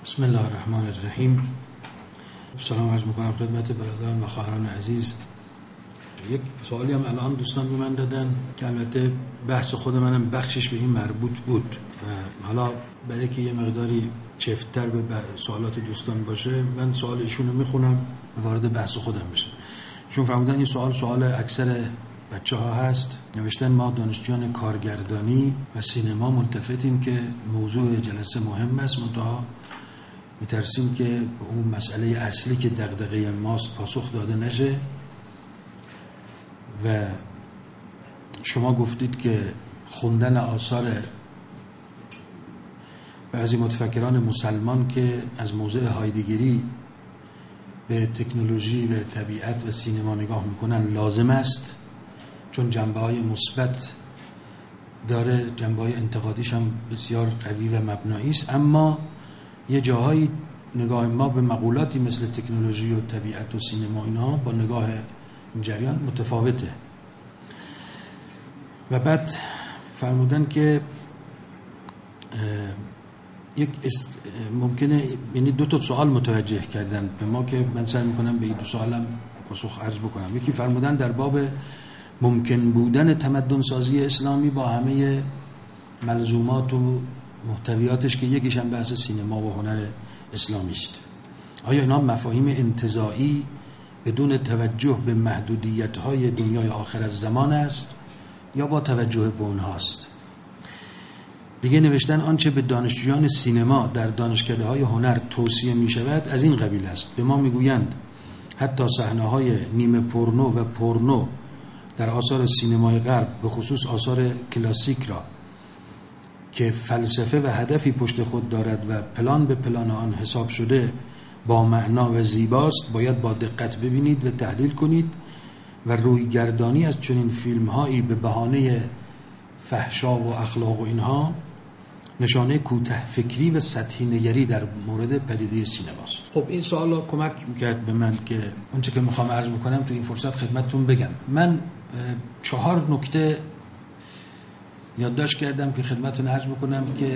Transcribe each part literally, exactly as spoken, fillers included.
بسم الله الرحمن الرحیم. سلام عرض میکنم خدمت برادران و خواهران عزیز. یک سوالی هم الان دوستان به من دادن که البته بحث خود منم بخشش به این مربوط بود و حالا برای که یه مقداری چفت‌تر به سوالات دوستان باشه من سوال ایشون رو میخونم و وارد بحث خودم بشه. چون فرمودن این سوال سوال اکثر بچه ها هست. نوشتن ما دانشجویان کارگردانی و سینما ملتفتیم که موضوع جلسه مهم است، منتها میترسیم که اون مسئله اصلی که دغدغه ماست پاسخ داده نشه و شما گفتید که خوندن آثار بعضی متفکران مسلمان که از موضع هایدگری به تکنولوژی و طبیعت و سینما نگاه میکنن لازم است، چون جنبه‌های مثبت داره، جنبه‌های انتقادیش هم بسیار قوی و مبنایی است، اما یه جاهایی نگاه ما به مقولاتی مثل تکنولوژی و طبیعت و سینما اینها با نگاه این جریان متفاوته. و بعد فرمودن که یک است ممکنه یعنی دو تا سوال متوجه کردن به ما که من سعی میکنم به این دو سوالم پاسخ عرض بکنم. یکی فرمودن در باب ممکن بودن تمدن سازی اسلامی با همه ملزومات و محتویاتش که یکیش هم بحث سینما و هنر اسلامی است. آیا اینا مفاهیم انتزاعی بدون توجه به محدودیت‌های دنیای آخر از زمان است یا با توجه به اونهاست؟ دیگه نوشتن آنچه به دانشجویان سینما در دانشکده‌های هنر توصیه می‌شود از این قبیل است. به ما می‌گویند حتی صحنه‌های نیمه پورنو و پورنو در آثار سینمای غرب به خصوص آثار کلاسیک را که فلسفه و هدفی پشت خود دارد و پلان به پلان آن حساب شده با معنا و زیباست باید با دقت ببینید و تحلیل کنید و روی گردانی از چنین فیلم هایی به بهانه فحشا و اخلاق و اینها نشانه کوته فکری و سطحی نگری در مورد پدیده سینماست. خب این سوالا کمک میکرد به من که اونچه که میخوام عرض بکنم تو این فرصت خدمتتون بگم. من چهار نکته یادداشت کردم که خدمتتون عرض بکنم که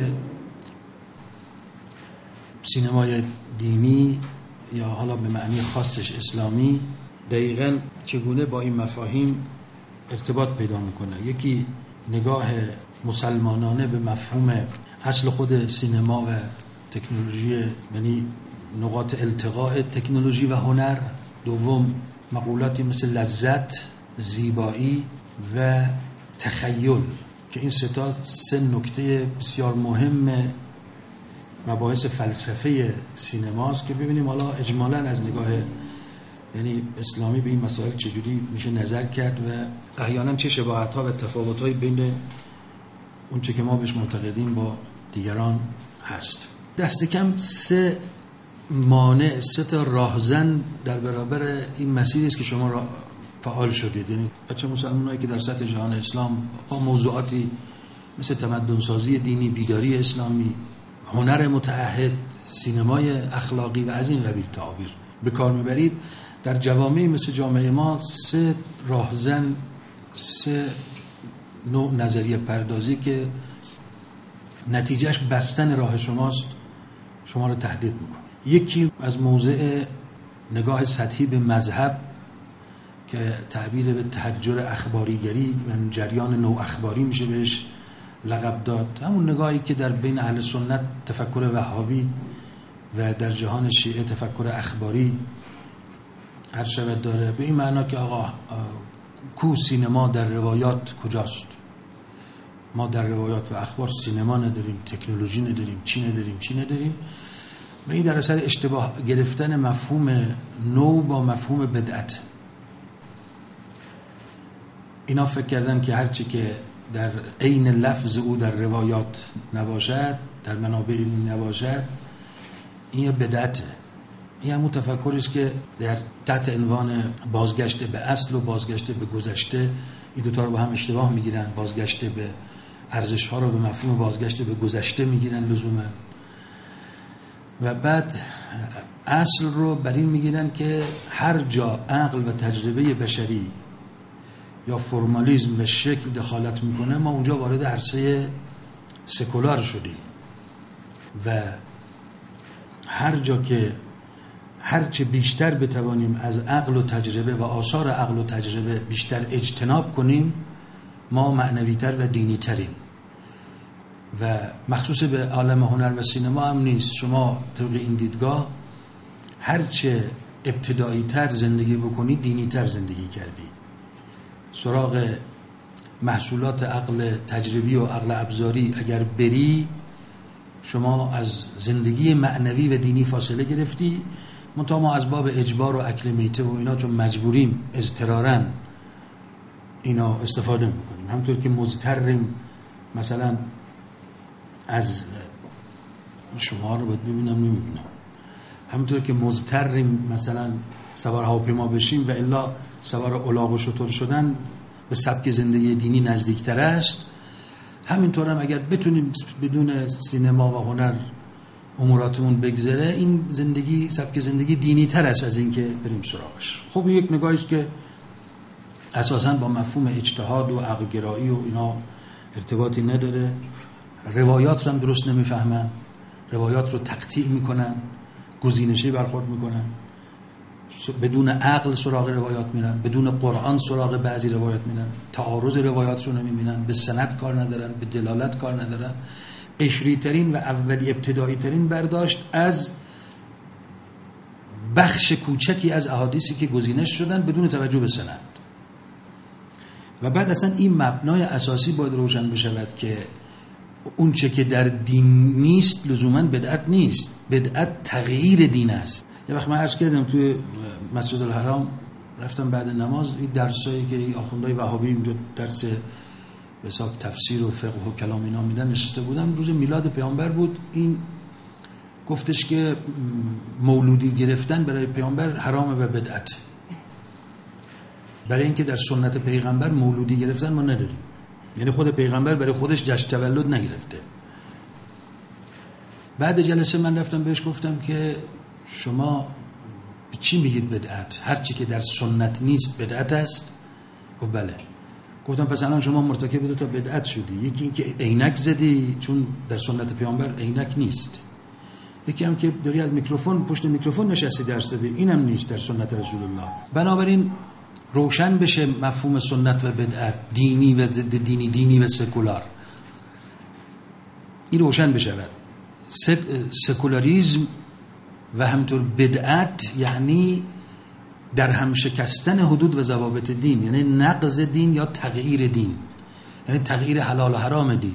سینمای دینی یا حالا به معنی خاصش اسلامی دقیقاً چگونه با این مفاهیم ارتباط پیدا میکنه. یکی نگاه مسلمانانه به مفهوم اصل خود سینما و تکنولوژی، یعنی نقاط التقاء تکنولوژی و هنر. دوم مقولاتی مثل لذت، زیبایی و تخیل که این سه تا سه نکته بسیار مهم مباحث فلسفه سینماست که ببینیم حالا اجمالاً از نگاه یعنی اسلامی به این مسائل چجوری میشه نظر کرد و احیانا چه شباهت‌ها و تفاوت‌هایی بین اون چه که ما بهش معتقدیم با دیگران هست. دست کم سه مانع، سه تا راهزن در برابر این مسیری است که شما را فعال شدید. یعنی بچه مسلمانایی که در سطح جهان اسلام با موضوعاتی مثل تمدن سازی دینی، بیداری اسلامی، هنر متعهد، سینمای اخلاقی و از این قبیل تعابیر به کار میبرید، در جوامعی مثل جامعه ما سه راهزن، سه نوع نظریه پردازی که نتیجهش بستن راه شماست شما رو تهدید میکنه. یکی از موضع نگاه سطحی به مذهب که تعبیر به تحجر اخباریگری و جریان نو اخباری میشه بهش لقب داد، همون نگاهی که در بین اهل سنت تفکر وهابی و در جهان شیعه تفکر اخباری هر شبت داره، به این معنا که آقا کو سینما در روایات کجاست؟ ما در روایات و اخبار سینما نداریم، تکنولوژی نداریم، چی نداریم چی نداریم و این در اثر اشتباه گرفتن مفهوم نو با مفهوم بدعت. اینا فکر کردن که هرچی که در عین لفظ او در روایات نباشد، در منابع علمی نباشد، این یه بدعته. این همون تفکری است که در تحت عنوان بازگشت به اصل و بازگشت به گذشته این دوتا رو با هم اشتباه میگیرن. بازگشت به ارزش ها رو به مفهوم بازگشت به گذشته میگیرن لزوما و بعد اصل رو بر این میگیرن که هر جا عقل و تجربه بشری یا فرمالیسم و شکل دخالت میکنه ما اونجا وارد عرصه سکولار شدیم و هر جا که هرچه بیشتر بتوانیم از عقل و تجربه و آثار عقل و تجربه بیشتر اجتناب کنیم، ما معنویتر و دینی تریم. و مخصوص به عالم هنر و سینما هم نیست. شما طبق این دیدگاه هرچه ابتدایی تر زندگی بکنی دینی تر زندگی کردی. سراغ محصولات عقل تجربی و عقل ابزاری اگر بری، شما از زندگی معنوی و دینی فاصله گرفتی. منتها ما از باب اجبار و اکل میته و اینا چون مجبوریم اضطرارا اینا استفاده میکنیم. همطور که مضطریم مثلا از شما رو باید ببینم نمیبینم همطور که مضطریم مثلا سوار هواپیما بشیم و الا سوار الاغ و شتر شدن به سبک زندگی دینی نزدیکتر است، همینطور هم اگر بتونیم بدون سینما و هنر اموراتمون بگذره، این زندگی سبک زندگی دینی تر است از این که بریم سراغش. خب یک نگاهی است که اساساً با مفهوم اجتهاد و عقل گرایی و اینا ارتباطی نداره. روایات رو هم درست نمیفهمن، روایات رو تقطیع میکنن، گزینشی برخورد میکنن، بدون عقل سراغ روایات میرن، بدون قرآن سراغ بعضی روایات میرن، تعارض روایات رو نمیبینن، به سند کار ندارن، به دلالت کار ندارن. قشری ترین و اولی ابتدایی ترین برداشت از بخش کوچکی از احادیثی که گزینش شدن بدون توجه به سند. و بعد اصلا این مبنای اساسی باید روشن بشود که اون چه که در دین نیست لزوما بدعت نیست، بدعت تغییر دین است. یه وقت من عرض کردم توی مسجد الحرام رفتم بعد نماز، این درسایی که این آخوندهای وهابی اینجا درس به حساب تفسیر و فقه و کلام اینا میدن نشسته بودم، روز میلاد پیامبر بود. این گفتش که مولودی گرفتن برای پیامبر حرامه و بدعت، برای اینکه در سنت پیغمبر مولودی گرفتن ما نداریم. یعنی خود پیغمبر برای خودش جشن تولد نگرفته. بعد جلسه من رفتم بهش گفتم که شما چی میگید بدعت؟ هر چی که در سنت نیست بدعت است؟ گفت بله. گفتم پس الان شما مرتکب دو تا بدعت شدی. یکی این که عینک زدی چون در سنت پیامبر عینک نیست، یکی هم که داری از میکروفون پشت میکروفون نشستی درس دادی، اینم نیست در سنت رسول الله. بنابراین روشن بشه مفهوم سنت و بدعت، دینی و ضد دینی، دینی و سکولار، این روشن بشه. سک، سکولاریسم و همطور بدعت یعنی در هم شکستن حدود و ضوابط دین، یعنی نقض دین یا تغییر دین، یعنی تغییر حلال و حرام دین.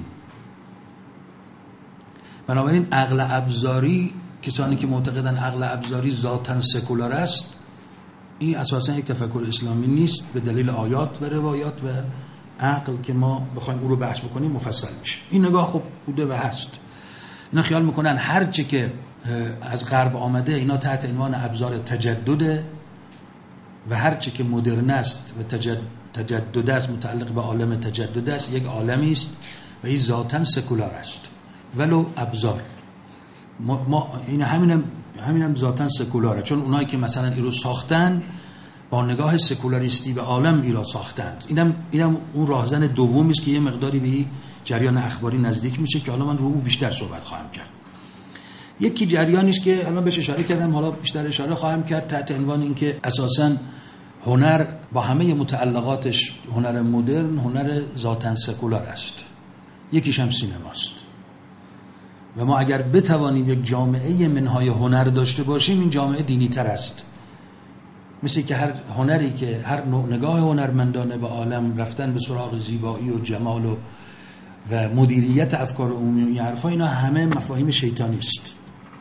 بنابراین عقل ابزاری، کسانی که معتقدن عقل ابزاری ذاتاً سکولار است، این اساساً یک تفکر اسلامی نیست. به دلیل آیات و روایات و عقل که ما بخوایم او رو بحث بکنیم مفصل میشه. این نگاه خب بوده و هست. اینا خیال میکنن هر چی که از غرب آمده اینا تحت عنوان ابزار تجدده و هر چی که مدرن است و تجد تجدد است، متعلق به عالم تجدد است، یک عالمی است و این ذاتاً سکولار است ولو ابزار. ما, ما این همینم همینم ذاتاً سکولاره، چون اونایی که مثلا این رو ساختن با نگاه سکولاریستی به عالم ای را ساختند. اینم اینم اون راهزن دومی است که یه مقداری به جریان اخباری نزدیک میشه که حالا من رو او بیشتر صحبت خواهم کرد. یکی جریانی است که الان بهش اشاره کردم، حالا بیشتر اشاره خواهم کرد تحت عنوان اینکه اساساً هنر با همه متعلقاتش، هنر مدرن هنر ذاتاً سکولار است. یکیش هم سینماست. و ما اگر بتوانیم یک جامعه منهای هنر داشته باشیم، این جامعه دینی تر است. مثل که هر هنری که هر نوع نگاه هنرمندانه به عالم رفتن به سراغ زیبایی و جمال و و مدیریت افکار عمومی و این حرفا، اینا همه مفاهیم شیطانی است.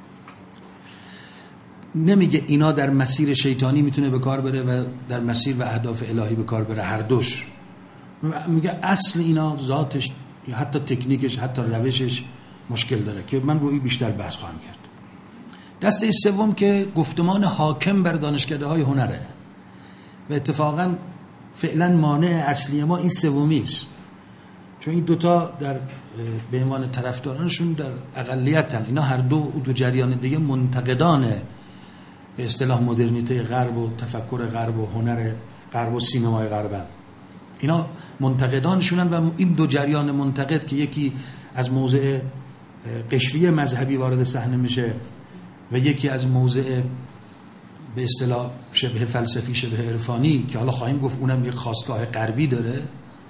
نمیگه اینا در مسیر شیطانی میتونه به کار بره و در مسیر و اهداف الهی به کار بره، هر دوش. میگه اصل اینا ذاتش، حتی تکنیکش، حتی روشش مشکل داره که من روی بیشتر بحث خواهم کرد. دسته سوم که گفتمان حاکم بر دانشکده های هنره و اتفاقا فعلا مانع اصلی ما این سومی است، چون این دوتا در به عنوان طرفدارانشون در اقلیتن. اینا هر دو دو جریان دیگه منتقدان به اصطلاح مدرنیته غرب و تفکر غرب و هنر غرب و سینمای غربن. اینا منتقدانشونن و این دو جریان منتقد که یکی از موضع قشری مذهبی وارد صحنه میشه و یکی از موضع به اصطلاح شبه فلسفی شبه عرفانی که حالا خواهیم گفت اونم یک خاستگاه غربی داره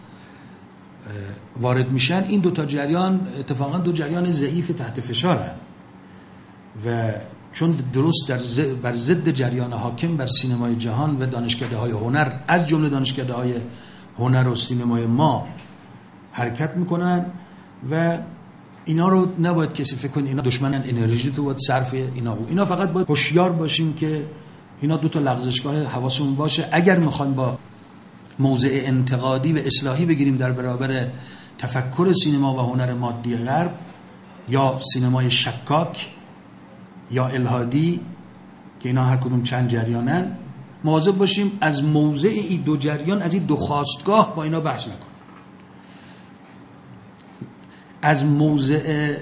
وارد میشن، این دو تا جریان اتفاقا دو جریان ضعیف تحت فشارن و چون درست در ز... بر ضد جریان حاکم بر سینمای جهان و دانشکده‌های هنر از جمله دانشکده‌های هنر و سینمای ما حرکت میکنن و اینا رو نباید کسی فکر کنه اینا دشمنن، انرژی تو باید صرف اینا بود. اینا فقط باید هوشیار باشیم که اینا دو تا لغزشگاه حواسمون باشه اگر میخوایم با موضع انتقادی و اصلاحی بگیریم در برابر تفکر سینما و هنر مادی غرب یا سینمای شکاک یا الهادی که اینا هر کدوم چند جریانن، مواظب باشیم از موضع این دو جریان، از این دو خواستگاه با اینا بحث نکنیم. از موضع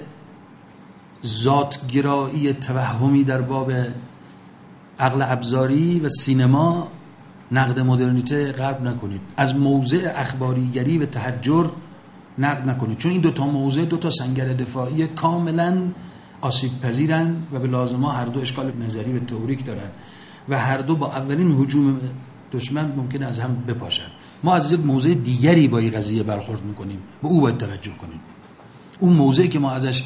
ذاتگرایی توهمی در باب عقل ابزاری و سینما نقد مدرنیته غرب نکنید. از موضع اخباریگری و تحجر نقد نکنید، چون این دو تا موضع دو تا سنگر دفاعی کاملا آسیب پذیرن و به لازمه هر دو اشکال نظری و تئوریک دارن و هر دو با اولین هجوم دشمن ممکنه از هم بپاشن. ما از یک موضع دیگری با این قضیه برخورد میکنیم، به او باید توجه کنیم. اون موضعی که ما ازش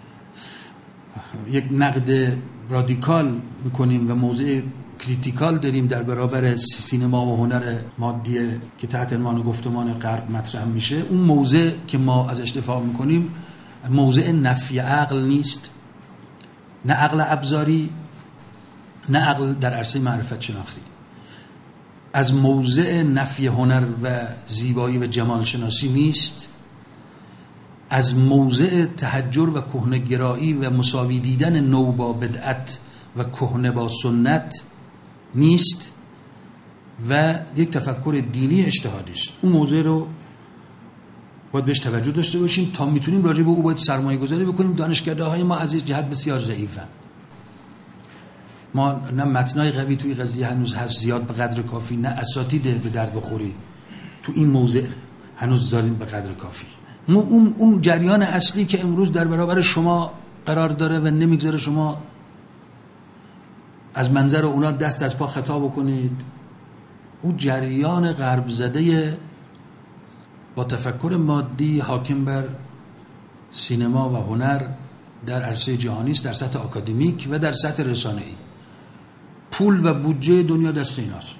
یک نقد رادیکال میکنیم و موضع کریتیکال داریم در برابر سینما و هنر مادی که تحت عنوان گفتمان غرب مطرح میشه، اون موضع که ما ازش دفاع میکنیم موضع نفی عقل نیست، نه عقل ابزاری، نه عقل در عرصه معرفت شناختی. از موضع نفی هنر و زیبایی و جمال شناسی نیست، از موضع تحجر و کهنه‌گرایی و مساوی دیدن نو با بدعت و کهنه با سنت نیست و یک تفکر دینی اجتهادی است. اون موضوع رو باید بهش توجه داشته باشیم تا میتونیم راجع به او باید سرمایه گذاری بکنیم. دانشکده‌های ما از این جهت بسیار ضعیفن. ما نه متنای قوی توی قضیه هنوز هست زیاد به قدر کافی، نه اساتید به درد بخوری تو این موضوع هنوز داریم به قدر کافی. اون اون جریان اصلی که امروز در برابر شما قرار داره و نمیگذاره شما از منظر اونا دست از پا خطا بکنید، اون جریان غرب زده با تفکر مادی حاکم بر سینما و هنر در عرصه جهانی است، در سطح آکادمیک و در سطح رسانه‌ای. پول و بودجه دنیا دست ایناست.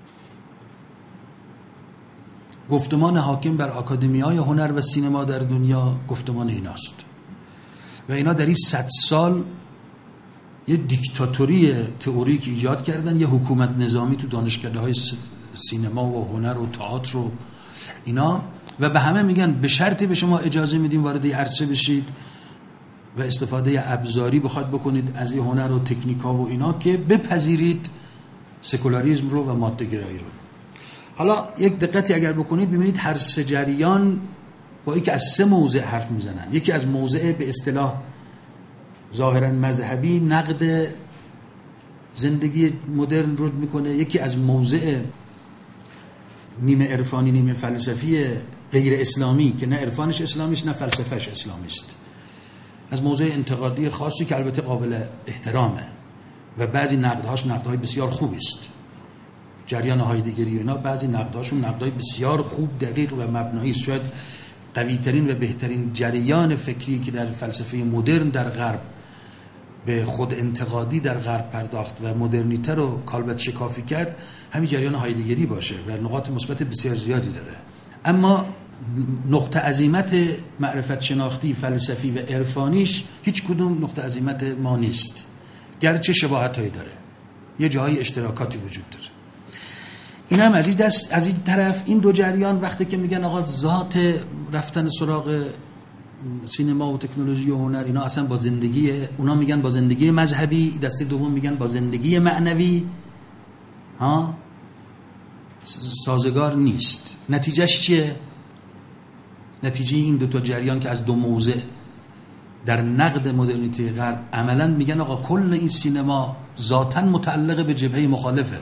گفتمان حاکم بر آکادمی‌های هنر و سینما در دنیا گفتمان ایناست و اینا در این صد سال یه دیکتاتوری تئوریک ایجاد کردن، یه حکومت نظامی تو دانشکده‌های سینما و هنر و تئاتر و اینا، و به همه میگن به شرطی به شما اجازه میدیم وارد این عرصه بشید و استفاده ابزاری بخواد بکنید از این هنر و تکنیکا و اینا که بپذیرید سکولاریسم رو و ماده گرایی رو. حالا یک دقتی اگر بکنید ببینید هر سه جریان با اینکه از سه موضع حرف میزنن، یکی از موضع به اصطلاح ظاهرا مذهبی نقد زندگی مدرن رو میکنه، یکی از موضع نیمه عرفانی نیمه فلسفی غیر اسلامی که نه عرفانش اسلامیست نه فلسفهش اسلامیست، از موضع انتقادی خاصی که البته قابل احترامه و بعضی نقدهاش نقدهای بسیار خوبی است. جریان هایدگری و اینا بعضی نقدهاشون نقدهای بسیار خوب دقیق و مبنایی است. شاید قوی ترین و بهترین جریان فکری که در فلسفه مدرن در غرب به خود انتقادی در غرب پرداخت و مدرنیته رو کالبد شکافی کرد همین جریان هایدگری باشه و نقاط مثبت بسیار زیادی داره. اما نقطه عظیمت معرفت شناختی فلسفی و عرفانیش هیچ کدوم نقطه عظیمت ما نیست، گرچه شباهتایی داره، یه جاهای اشتراکاتی وجود داره. این هم از این دست از این طرف این دو جریان وقتی که میگن آقا ذات رفتن سراغ سینما و تکنولوژی و هنر اینا اصلا با زندگی اونا میگن با زندگی مذهبی، دسته دوم میگن با زندگی معنوی ها سازگار نیست. نتیجهش چیه؟ نتیجه این دو تا جریان که از دو موضع در نقد مدرنیته غرب عملا میگن آقا کل این سینما ذاتاً متعلق به جبهه مخالفه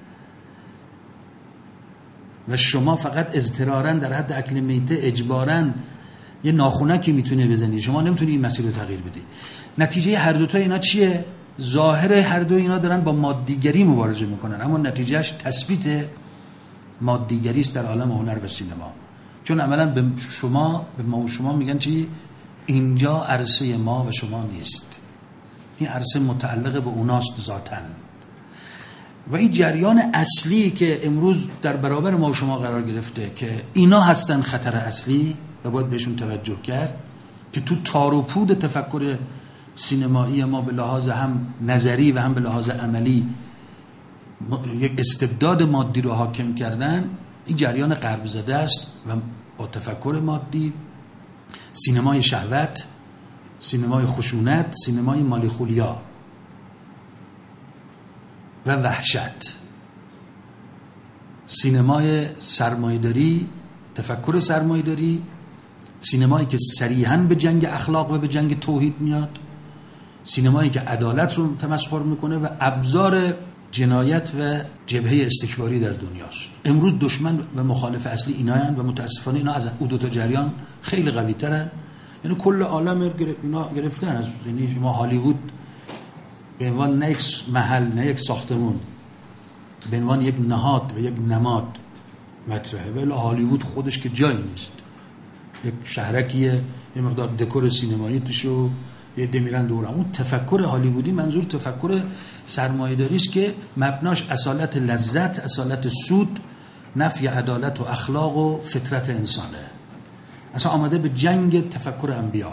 و شما فقط اضطراراً در حد اکل میته اجباراً یه ناخونکی میتونه بزنی، شما نمیتونی این مسیر رو تغییر بدی. نتیجه هر دوتا اینا چیه؟ ظاهر هر دو اینا دارن با مادیگری مبارزه میکنن، اما نتیجهش تثبیت مادیگری است در عالم هنر و سینما. چون عملا به شما به ما و شما میگن چی؟ اینجا عرصه ما و شما نیست، این عرصه متعلق به اوناست ذاتاً. و این جریان اصلی که امروز در برابر ما و شما قرار گرفته که اینا هستن خطر اصلی و باید بهشون توجه کرد، که تو تار و پود تفکر سینمایی ما به لحاظ هم نظری و هم به لحاظ عملی یک استبداد مادی رو حاکم کردن. این جریان غرب زده است و با تفکر مادی، سینمای شهوت، سینمای خشونت، سینمای مالی خولیا و وحشت، سینمای سرمایه‌داری، تفکر سرمایه‌داری، سینمایی که صریحاً به جنگ اخلاق و به جنگ توحید میاد، سینمایی که عدالت رو تمسخر میکنه و ابزار جنایت و جبهه استکباری در دنیاست. امروز دشمن و مخالف اصلی ایناین و متاسفانه اینا از اون دو تا جریان خیلی قوی ترن. یعنی کل عالم اینا گرفتن از، یعنی شما هالیوود به عنوان نه یک محل، نه یک ساختمون، به عنوان یک نهاد و یک نماد مطرحه، ولی هالیوود خودش که جایی نیست، یک شهرکیه، یه مقدار دکور سینمایی توشو، یه دمیرن دورم. اون تفکر هالیوودی منظور تفکر سرمایه‌داری است که مبناش اصالت لذت، اصالت سود، نفی عدالت و اخلاق و فطرت انسانه. اصلا آمده به جنگ تفکر انبیا،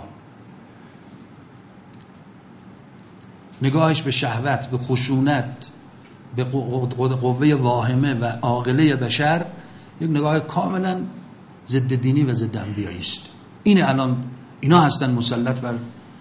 نگاهش به شهوت، به خشونت، به قوه واهمه و عاقله بشر یک نگاه کاملا ضد دینی و ضد انبیایی است. این الان اینا هستن مسلط بر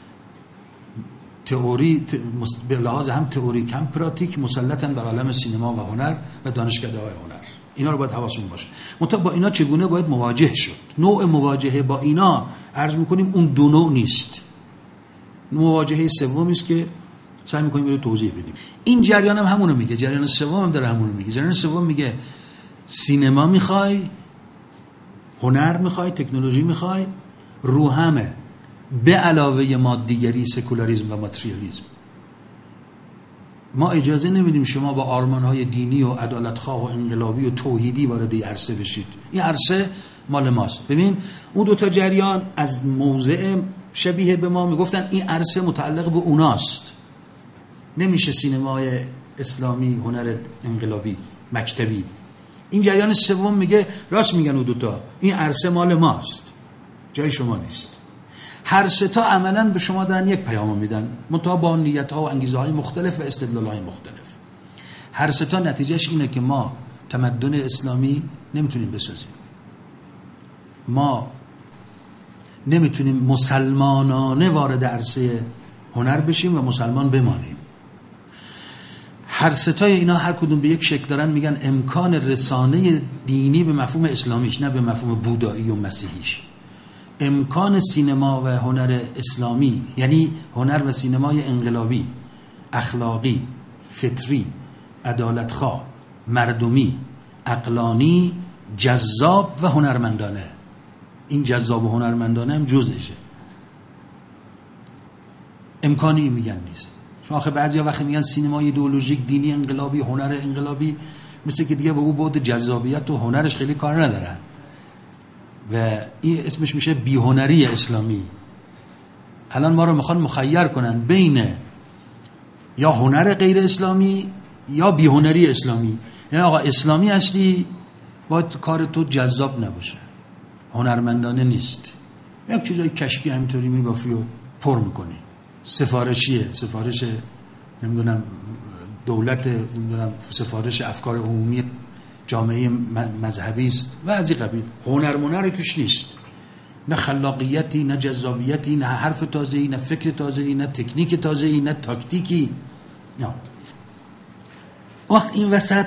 تئوری، به لحاظ هم تئوریک هم پراتیک، مسلطن بر عالم سینما و هنر و دانشکده‌های هنر. اینا رو باید حواسمون باشه. منتها با اینا چگونه باید مواجه شد؟ نوع مواجهه با اینا عرض می‌کنیم اون دو نوع نیست. مواجهه سومی است که سعی می‌کنیم رو توضیح بدیم. این جریان هم همونو میگه، جریان سوم هم داره همونو میگه. جریان سوم میگه سینما می‌خوای، هنر می‌خوای، تکنولوژی می‌خوای، رو همه به علاوه مادیگری، سکولاریسم و ماتریالیسم. ما اجازه نمیدیم شما با آرمان‌های دینی و عدالتخواه و انقلابی و توحیدی وارد این عرصه بشید. این عرصه مال ماست. ببین اون دو تا جریان از موضع شبیه به ما میگفتن این عرصه متعلق به اوناست، نمیشه سینمای اسلامی، هنر انقلابی، مکتبی. این جریان سوم میگه راست میگن اون دو تا، این عرصه مال ماست، جای شما نیست. هر سه تا عملاً به شما دارن یک پیام میدن، منتها با نیت‌ها و انگیزه‌های مختلف و استدلال‌های مختلف. هر سه تا نتیجهش اینه که ما تمدن اسلامی نمیتونیم بسازیم، ما نمیتونیم مسلمانانه وارد عرصه هنر بشیم و مسلمان بمانیم. هر سه تا اینا هر کدوم به یک شکل دارن میگن امکان رسانه دینی به مفهوم اسلامیش، نه به مفهوم بودایی و مسیحیش. امکان سینما و هنر اسلامی یعنی هنر و سینمای انقلابی، اخلاقی، فطری، عدالتخواه، مردمی، عقلانی، جذاب و هنرمندانه. این جذاب و هنرمندانه هم جزشه. امکانی میگن نیست. چون آخه بعضیا وقتی میگن سینمای ایدئولوژیک، دینی، انقلابی، هنر انقلابی، مثل که دیگه به او بعد جذابیت و هنرش خیلی کار ندارن و این اسمش میشه بیهنری اسلامی. الان ما رو میخوان مخیر کنن بین یا هنر غیر اسلامی یا بیهنری اسلامی. یعنی آقا اسلامی هستی باید کار تو جذاب نباشه، هنرمندانه نیست، یک چیزای کشکی همینطوری میبافی و پر میکنی، سفارشیه، سفارش نمیدونم دولت، نمیدونم سفارش افکار عمومی جامعه مذهبی است و از این قبیل. هنر منر توش نیست، نه خلاقیتی، نه جذابیتی، نه حرف تازه‌ای، نه فکر تازه‌ای، نه تکنیک تازه‌ای، نه تاکتیکی. نه. وقت این وسط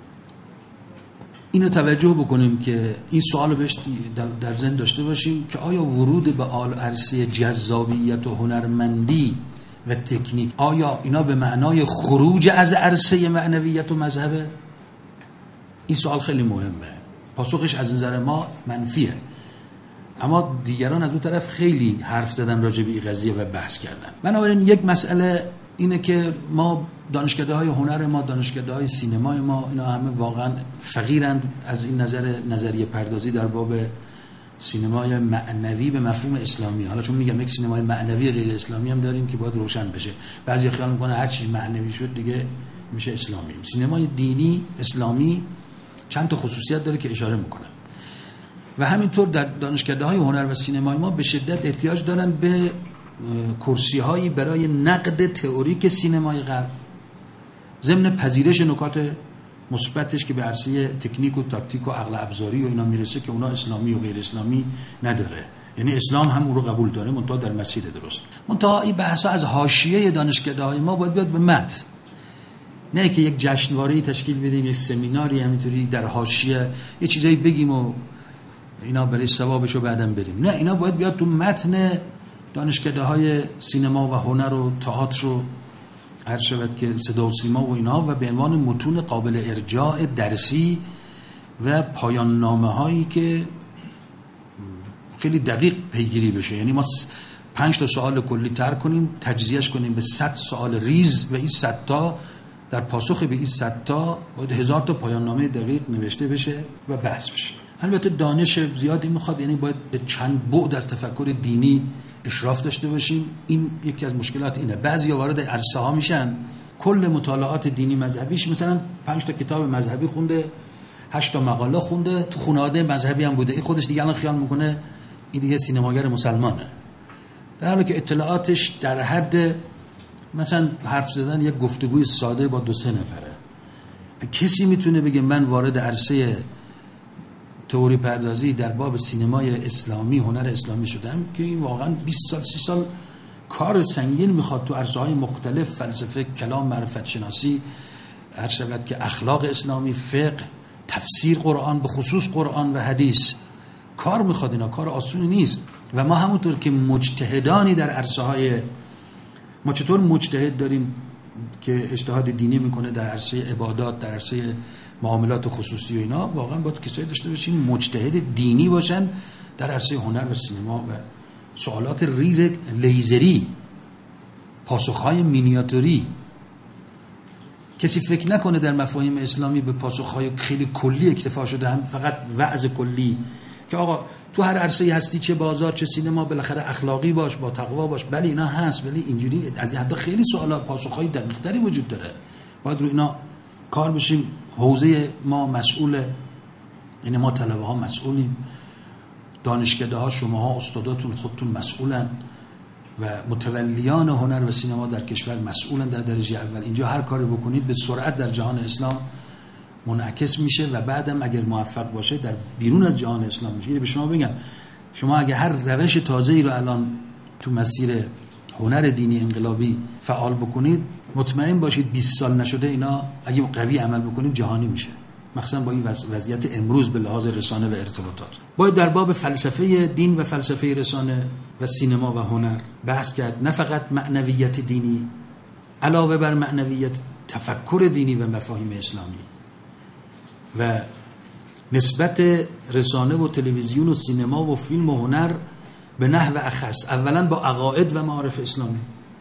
اینو توجه بکنیم که این سوالو بهش در ذهن داشته باشیم که آیا ورود به عرصه جذابیت و هنرمندی و تکنیک، آیا اینا به معنای خروج از عرصه معنویت و مذهبه؟ این سوال خیلی مهمه. پاسخش از نظر ما منفیه، اما دیگران از اون طرف خیلی حرف زدن راجع به این قضیه و بحث کردن. بنابراین یک مسئله اینه که ما دانشکده‌های هنر ما، دانشکده‌های سینمای ما، اینا همه واقعا فقیرند از این نظر نظریه پردازی در باب سینمای معنوی به مفهوم اسلامی. حالا چون میگم یک سینمای معنوی غیر اسلامی هم داریم که باید روشن بشه. بعضی خیال میکنه هر چیز معنوی شد دیگه میشه اسلامی. سینمای دینی اسلامی چند تا خصوصیت داره که اشاره میکنم و همینطور در دانشکده‌های هنر و سینمای ما به شدت احتیاج دارن به کرسی‌هایی برای نقد تئوریک سینمای غرب ضمن پذیرش نکات مثبتش که به عرصه تکنیک و تاکتیک و عقل ابزاری و اینا میرسه که اونا اسلامی و غیر اسلامی نداره. یعنی اسلام هم اون رو قبول داره منتها در مسیر درست. منتها این بحثا از حاشیه دانشکده‌های ما باید بیاد به متن، نه که یک جشنواره‌ای تشکیل بدیم، یک سمیناری همینطوری در حاشیه یه چیزایی بگیم و اینا برای ثوابشو بعداً بریم. نه، اینا باید بیاد تو متن دانشکده‌های سینما و هنر و تئاتر و هر شود که صدا و سیما و اینها و به عنوان متون قابل ارجاع درسی و پایان نامه هایی که خیلی دقیق پیگیری بشه. یعنی ما پنج تا سوال کلی تر کنیم، تجزیهش کنیم به صد سوال ریز و این صد تا در پاسخ به این صد تا باید هزار تا پایان نامه دقیق نوشته بشه و بحث بشه. البته دانش زیادی میخواد، یعنی باید به چند بعد از تفکر دینی اشراف داشته باشیم. این یکی از مشکلات اینه. بعضیا وارد عرصه ها میشن، کل مطالعات دینی مذهبیش مثلا پنج تا کتاب مذهبی خونده، هشت تا مقاله خونده، تو خانواده مذهبی هم بوده، این خودش دیگه الان خیال میکنه این دیگه سینماگر مسلمانه، در حالی که اطلاعاتش در حد مثلا حرف زدن یک گفتگوی ساده با دو سه نفره. کسی میتونه بگه من وارد عرصه تئوری پردازی در باب سینمای اسلامی، هنر اسلامی شدم که این واقعا بیست سال سی سال کار سنگین میخواد تو عرصه‌های مختلف، فلسفه، کلام، معرفت شناسی، هر شود که اخلاق اسلامی، فقه، تفسیر قرآن، به خصوص قرآن و حدیث کار میخواد. اینا کار آسونی نیست و ما همونطور که مجتهدانی در عرصه‌های، ما چطور مجتهد داریم که اجتهاد دینی میکنه در عرصه عبادات، در عرصه معاملات خصوصی و اینا، واقعا باید کسایی داشته باشیم مجتهد دینی باشن در عرصه هنر و سینما و سوالات ریز لیزری، پاسخهای مینیاتوری. کسی فکر نکنه در مفاهیم اسلامی به پاسخهای خیلی کلی اکتفا شده، هم فقط وعظ کلی که آقا تو هر عرصه‌ای هستی، چه بازار چه سینما، بالاخره اخلاقی باش، با تقوا باش. بله اینا هست، ولی اینجوری از این حد خیلی سوالات پاسخهای دقیق‌تری وجود داره. باید رو اینا کار بشیم. حوزه ما مسئوله، یعنی ما طلبه ها مسئولیم، دانشکده ها، شما ها استاداتون خودتون مسئولن و متولیان هنر و سینما در کشور مسئولن در درجه اول. اینجا هر کاری بکنید به سرعت در جهان اسلام منعکس میشه و بعدم اگر موفق باشه در بیرون از جهان اسلام میشه. به شما بگم، شما اگر هر روش تازه‌ای رو الان تو مسیر هنر دینی انقلابی فعال بکنید، مطمئن باشید بیست سال نشده اینا اگه قوی عمل بکنید جهانی میشه، مخصوصا با این وضعیت امروز به لحاظ رسانه و ارتباطات. باید در باب فلسفه دین و فلسفه رسانه و سینما و هنر بحث کرد، نه فقط معنویت دینی، علاوه بر معنویت تفکر دینی و مفاهیم اسلامی و نسبت رسانه و تلویزیون و سینما و فیلم و هنر به نحو اخص، اولا با عقاید و معارف اسلامی،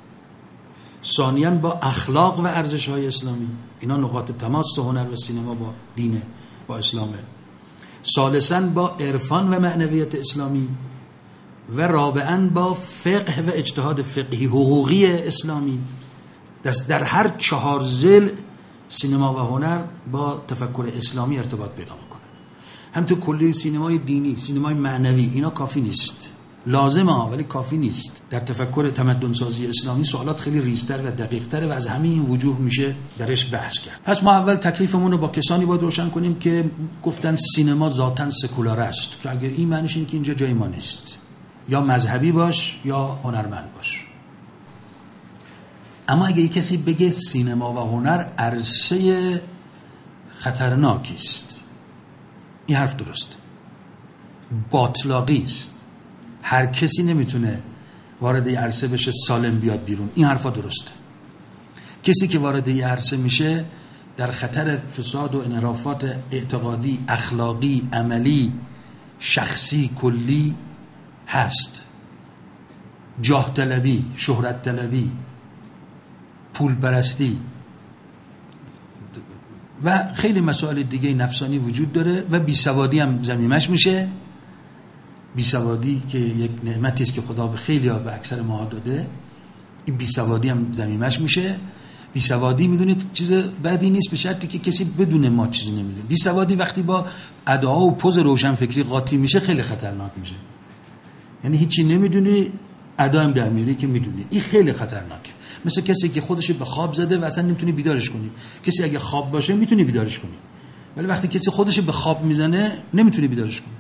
ثانیاً با اخلاق و ارزش‌های اسلامی. اینا نقاط تماس هنر و سینما با دینه، با اسلامه. ثالثاً با عرفان و معنویت اسلامی و رابعاً با فقه و اجتهاد فقهی حقوقی اسلامی. در هر چهار ضلع سینما و هنر با تفکر اسلامی ارتباط پیدا میکنه. هم تو کلی سینمای دینی، سینمای معنوی، اینا کافی نیست، لازمه ولی کافی نیست. در تفکر تمدن سازی اسلامی سوالات خیلی ریزتر و دقیقتر و از همه این وجوه میشه درش بحث کرد. پس ما اول تکلیفمون رو با کسانی باید روشن کنیم که گفتن سینما ذاتاً سکولار است، که اگر این معنیش اینه که اینجا جای ما نیست، یا مذهبی باش یا هنرمند باش. اما اگه کسی بگه سینما و هنر عرصه خطرناکی است، این حرف درسته، باطلاقی است، هر کسی نمیتونه وارد این عرصه بشه سالم بیاد بیرون، این حرفا درسته. کسی که وارد این عرصه میشه در خطر فساد و انحرافات اعتقادی، اخلاقی، عملی، شخصی، کلی هست. جاه طلبی، شهرت طلبی، پول پرستی و خیلی مسائل دیگه نفسانی وجود داره و بیسوادی هم ضمیمش میشه. بیسوادی که یک نعمتی است که خدا به خیلی ها به اکثر ما داده، این بیسوادی هم ضمیمش میشه. بیسوادی میدونید چیز بدی نیست به شرطی که کسی بدون ما چیزی نمیدونه. بیسوادی وقتی با ادعا و پوز روشن فکری قاطی میشه خیلی خطرناک میشه. یعنی هیچی نمیدونی، ادا هم در میاری که میدونی. این خیلی خطرناکه. مثل کسی که خودش به خواب زده و اصلا نمیتونی بیدارش کنی. کسی اگه خواب باشه میتونی بیدارش کنی، ولی وقتی کسی خودش به خواب میزنه نمیتونی بیدارش کنی.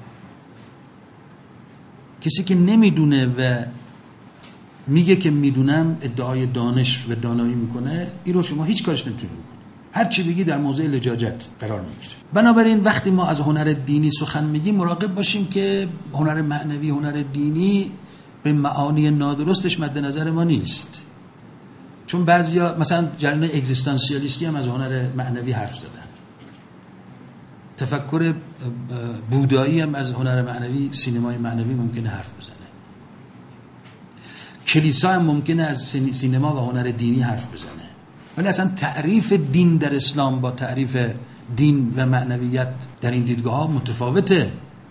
کسی که نمیدونه و میگه که میدونم، ادعای دانش و دانایی میکنه، این رو شما هیچ کارش نمیتونی بکنی. هر چی بگی در موضع لجاجت قرار میگیره. بنابراین وقتی ما از هنر دینی سخن میگیم مراقب باشیم که هنر معنوی، هنر دینی به معانی نادرستش مد نظر ما نیست. چون بعضیا مثلا جریان اگزیستانسیالیستی هم از هنر معنوی حرف زدن. تفکر بودایی هم از هنر معنوی، سینمای معنوی ممکنه حرف بزنه. کلیسا هم ممکنه از سینما و هنر دینی حرف بزنه. ولی اصلا تعریف دین در اسلام با تعریف دین و معنویت در این دیدگاه ها متفاوته.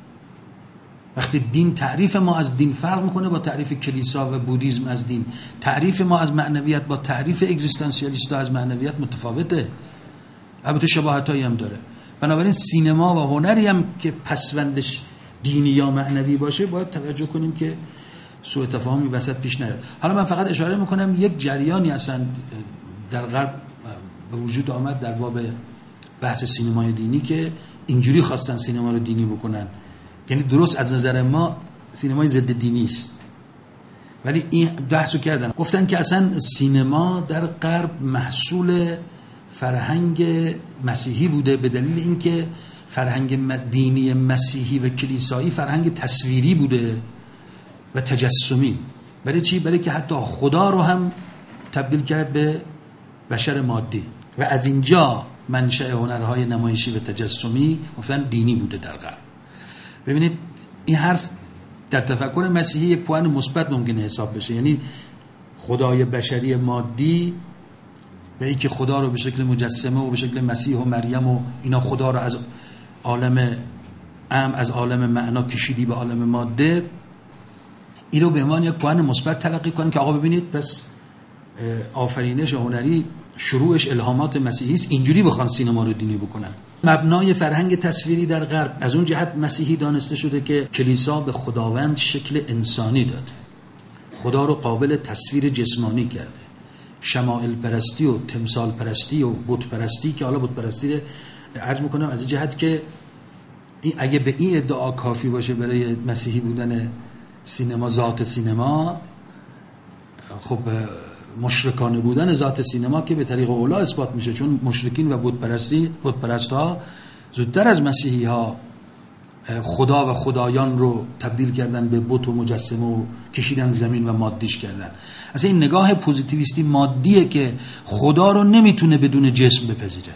وقتی دین، تعریف ما از دین فرق میکنه با تعریف کلیسا و بودیسم از دین. تعریف ما از معنویت با تعریف اگزیستانسیالیستا از معنویت متفاوته. البته شباهتایی هم داره. بنابراین سینما و هنری هم که پسوندش دینی یا معنوی باشه باید توجه کنیم که سوء تفاهمی وسط پیش نیاد. حالا من فقط اشاره میکنم یک جریانی اصلا در غرب به وجود آمد در باب بحث سینمای دینی که اینجوری خواستن سینما رو دینی بکنن. یعنی درست از نظر ما سینمای ضد دینی است، ولی این بحثو کردن، گفتن که اصلا سینما در غرب محصول فرهنگ مسیحی بوده، به دلیل اینکه فرهنگ دینی مسیحی و کلیسایی فرهنگ تصویری بوده و تجسمی. برای چی؟ برای که حتی خدا رو هم تبدیل کرد به بشر مادی و از اینجا منشأ هنرهای نمایشی و تجسمی گفتن دینی بوده در غرب. ببینید این حرف در تفکر مسیحی یک پوان مثبت ممکنه حساب بشه، یعنی خدای بشری مادی و اینکه خدا رو به شکل مجسمه و به شکل مسیح و مریم و اینا خدا رو از عالم ام از عالم معنا کشیدی به عالم ماده، این رو به عنوان یک پوان مثبت تلقی کنن که آقا ببینید پس آفرینش هنری شروعش الهامات مسیحی است، اینجوری بخوان سینما رو دینی بکنن. مبنای فرهنگ تصویری در غرب از اون جهت مسیحی دانسته شده که کلیسا به خداوند شکل انسانی داده، خدا رو قابل تصویر جسمانی کرده. شمائل پرستی و تمثال پرستی و بت پرستی که حالا بت پرستی رو عرض میکنم از این جهت که اگه به این ادعا کافی باشه برای مسیحی بودن سینما، ذات سینما، خب مشرکانه بودن ذات سینما که به طریق اولا اثبات میشه، چون مشرکین و بت پرستی بت پرست‌ها زودتر از مسیحی ها خدا و خدایان رو تبدیل کردن به بت و مجسمه و کشیدن زمین و مادیش کردن. اصلا این نگاه پوزیتیویستی مادیه که خدا رو نمیتونه بدون جسم بپذیره.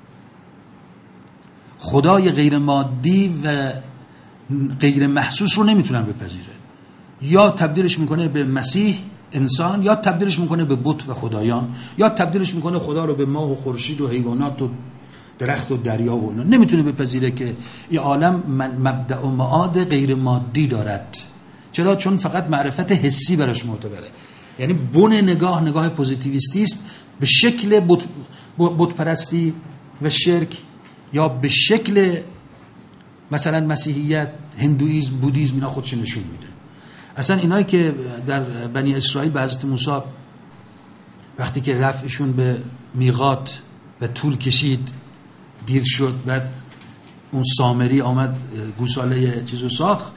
خدای غیر مادی و غیر محسوس رو نمیتونن بپذیره. یا تبدیلش میکنه به مسیح انسان، یا تبدیلش میکنه به بت و خدایان، یا تبدیلش میکنه خدا رو به ماه و خورشید و حیوانات و درخت و دریا و اینا. نمیتونه بپذیره که این عالم مبدأ و معاد غیر مادی دارد. چرا؟ چون فقط معرفت حسی براش معتبره. یعنی بن نگاه نگاه پوزیتیویستی است، به شکل بت بت پرستی و شرک، یا به شکل مثلا مسیحیت، هندویسم، بودیسم، اینا خودش نشون میده. اصلا اینایی که در بنی اسرائیل به حضرت موسی وقتی که رفعشون به میقات و طول کشید، دیر شد، بعد اون سامری آمد گوساله چیزو ساخت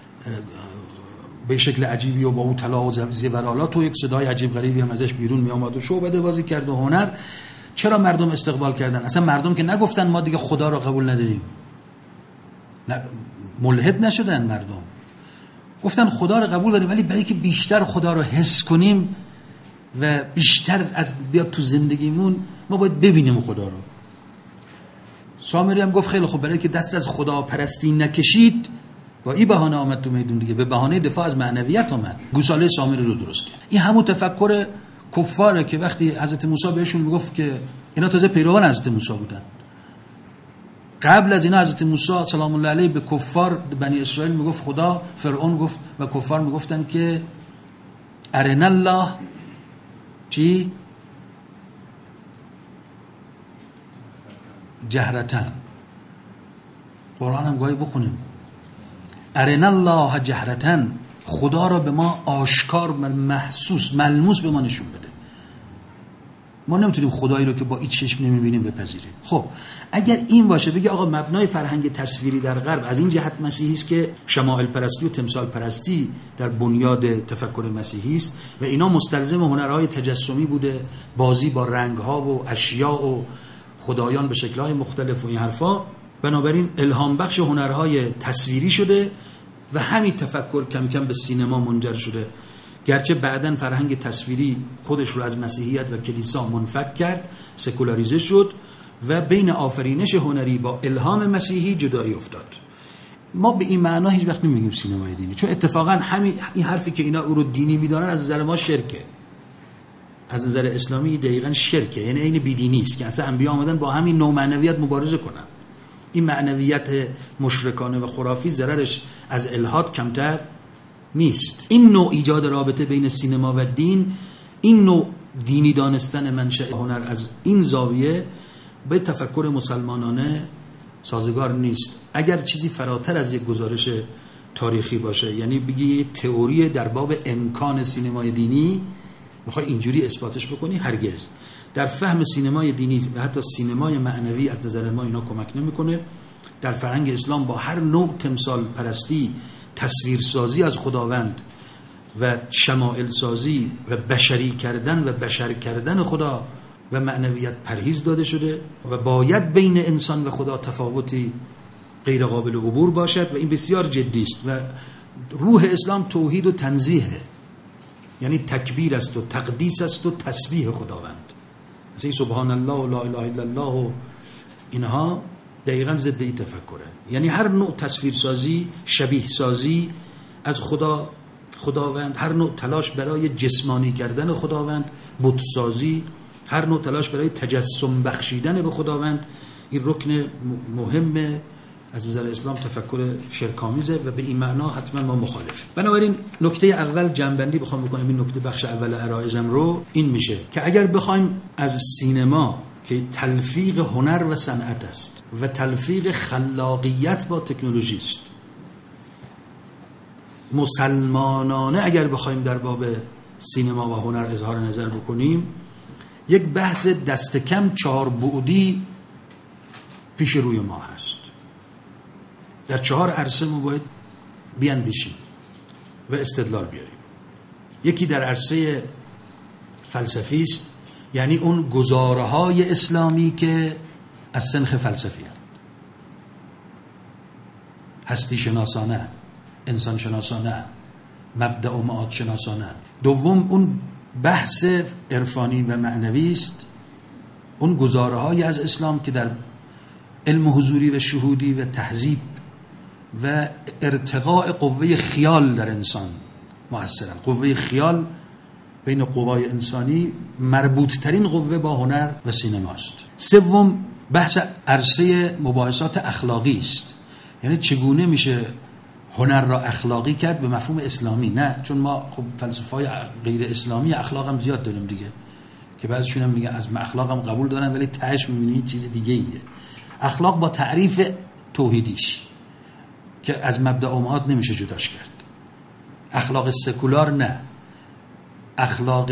به شکل عجیبی و با اون طلا و زیورالات و یک صدای عجیب غریبی هم ازش بیرون می آمد و شعبده بازی کرد و هنر. چرا مردم استقبال کردن؟ اصلا مردم که نگفتن ما دیگه خدا رو قبول نداریم، نه ملحد نشدن، مردم گفتن خدا رو قبول داریم، ولی برای که بیشتر خدا رو حس کنیم و بیشتر از بیاد تو زندگیمون ما باید ببینیم خدا رو. سامری هم گفت خیلی خوب، برای که دست از خدا پرستی نکشید با این بهانه آمد تو میدون دیگه، به بهانه دفاع از معنویت آمد، گوساله سامری رو درست کرد. این همون تفکر کفاره که وقتی حضرت موسی بهشون میگفت که اینا تازه پیروان حضرت موسی بودن، قبل از اینا حضرت موسی سلام الله علیه به کفار بنی اسرائیل میگفت، خدا فرعون گفت و کفار میگفتن که ارنا الله چی؟ جهرتن. قرآن هم گاهی بخونیم ارنا الله جهرتن، خدا را به ما آشکار محسوس ملموس به ما نشون بده. ما نمیتونیم خدایی رو که با این چشم نمیبینیم بپذیریم. خب اگر این باشه بگه آقا مبنای فرهنگ تصویری در غرب از این جهت مسیحی است که شمائل پرستی و تمثال پرستی در بنیاد تفکر مسیحی است و اینا مستلزم هنرهای تجسمی بوده، بازی با رنگ‌ها و اشیاء و خدایان به شکل‌های مختلف و این حرفا، بنابراین الهام بخش هنرهای تصویری شده و همین تفکر کم کم به سینما منجر شده. گرچه بعداً فرهنگ تصویری خودش رو از مسیحیت و کلیسا منفک کرد، سکولاریزه شد و بین آفرینش هنری با الهام مسیحی جدایی افتاد. ما به این معنا هیچ وقت نمیگیم سینمای دینی، چون اتفاقاً همین این حرفی که اینا او رو دینی میدونن از نظر ما شرکه، از نظر اسلامی دقیقاً شرکه، یعنی عین بیدینی است که اصلا انبیا آمدن با همین نوع معنویت مبارزه کنن. این معنویت مشرکانه و خرافی ضررش از الحاد کمتر نیست. این نوع ایجاد رابطه بین سینما و دین، این نوع دینی دانستن منشأ هنر از این زاویه به تفکر مسلمانانه سازگار نیست. اگر چیزی فراتر از یک گزارش تاریخی باشه، یعنی بگی تئوری در باب امکان سینمای دینی میخوای اینجوری اثباتش بکنی، هرگز. در فهم سینمای دینی و حتی سینمای معنوی از نظر ما اینا کمک نمیکنه. در فرهنگ اسلام با هر نوع تمثال پرستی، تصویرسازی از خداوند و شمائل سازی و بشری کردن و بشر کردن خدا و معنویت پرهیز داده شده و باید بین انسان و خدا تفاوتی غیر قابل عبور باشد و این بسیار جدی است. و روح اسلام توحید و تنزیه، یعنی تکبیر است و تقدیس است و تسبیح خداوند. مثل سبحان الله و لا اله الا الله و اینها دقیقاً ضد این تفکره. یعنی هر نوع تصویرسازی، شبیه سازی از خدا خداوند، هر نوع تلاش برای جسمانی کردن خداوند، بت سازی، هر نوع تلاش برای تجسم بخشیدن به خداوند، این رکن مهمه از نظر اسلام، تفکر شرک‌آمیزه و به این معنا حتما ما مخالف. بنابراین نکته اول جنبندی بخوام بکنم، این نکته بخش اول عرایزم رو، این میشه که اگر بخوایم از سینما که تلفیق هنر و صنعت است و تلفیق خلاقیت با تکنولوژی است، مسلمانانه اگر بخوایم در باب سینما و هنر اظهار نظر بکنیم، یک بحث دست کم چهار بعدی پیش روی ما هست. در چهار عرصه ما باید بیاندیشیم و استدلال بیاریم. یکی در عرصه فلسفی است، یعنی اون گزارهای اسلامی که از سنخ فلسفی هست، هستی شناسانه، انسان شناسانه، مبدأ و معاد شناسانه. دوم اون بحث عرفانی و معنوی است، اون گزارهای از اسلام که در علم حضوری و شهودی و تهذیب و ارتقاء قوه خیال در انسان مؤثرن. قوه خیال بین قوای انسانی مربوط ترین قوه با هنر و سینماست. سوم بحث عرصه مباحثات اخلاقی است، یعنی چگونه میشه هنر را اخلاقی کرد به مفهوم اسلامی. نه چون ما خب فلسفه‌های غیر اسلامی اخلاق هم زیاد داریم دیگه، که بعضیشون هم میگن از اخلاق هم قبول دارن ولی تهش میبینید چیز دیگه ایه. اخلاق با تعریف توحیدیش که از مبدأ و معاد نمیشه جداش کرد. اخلاق سکولار نه، اخلاق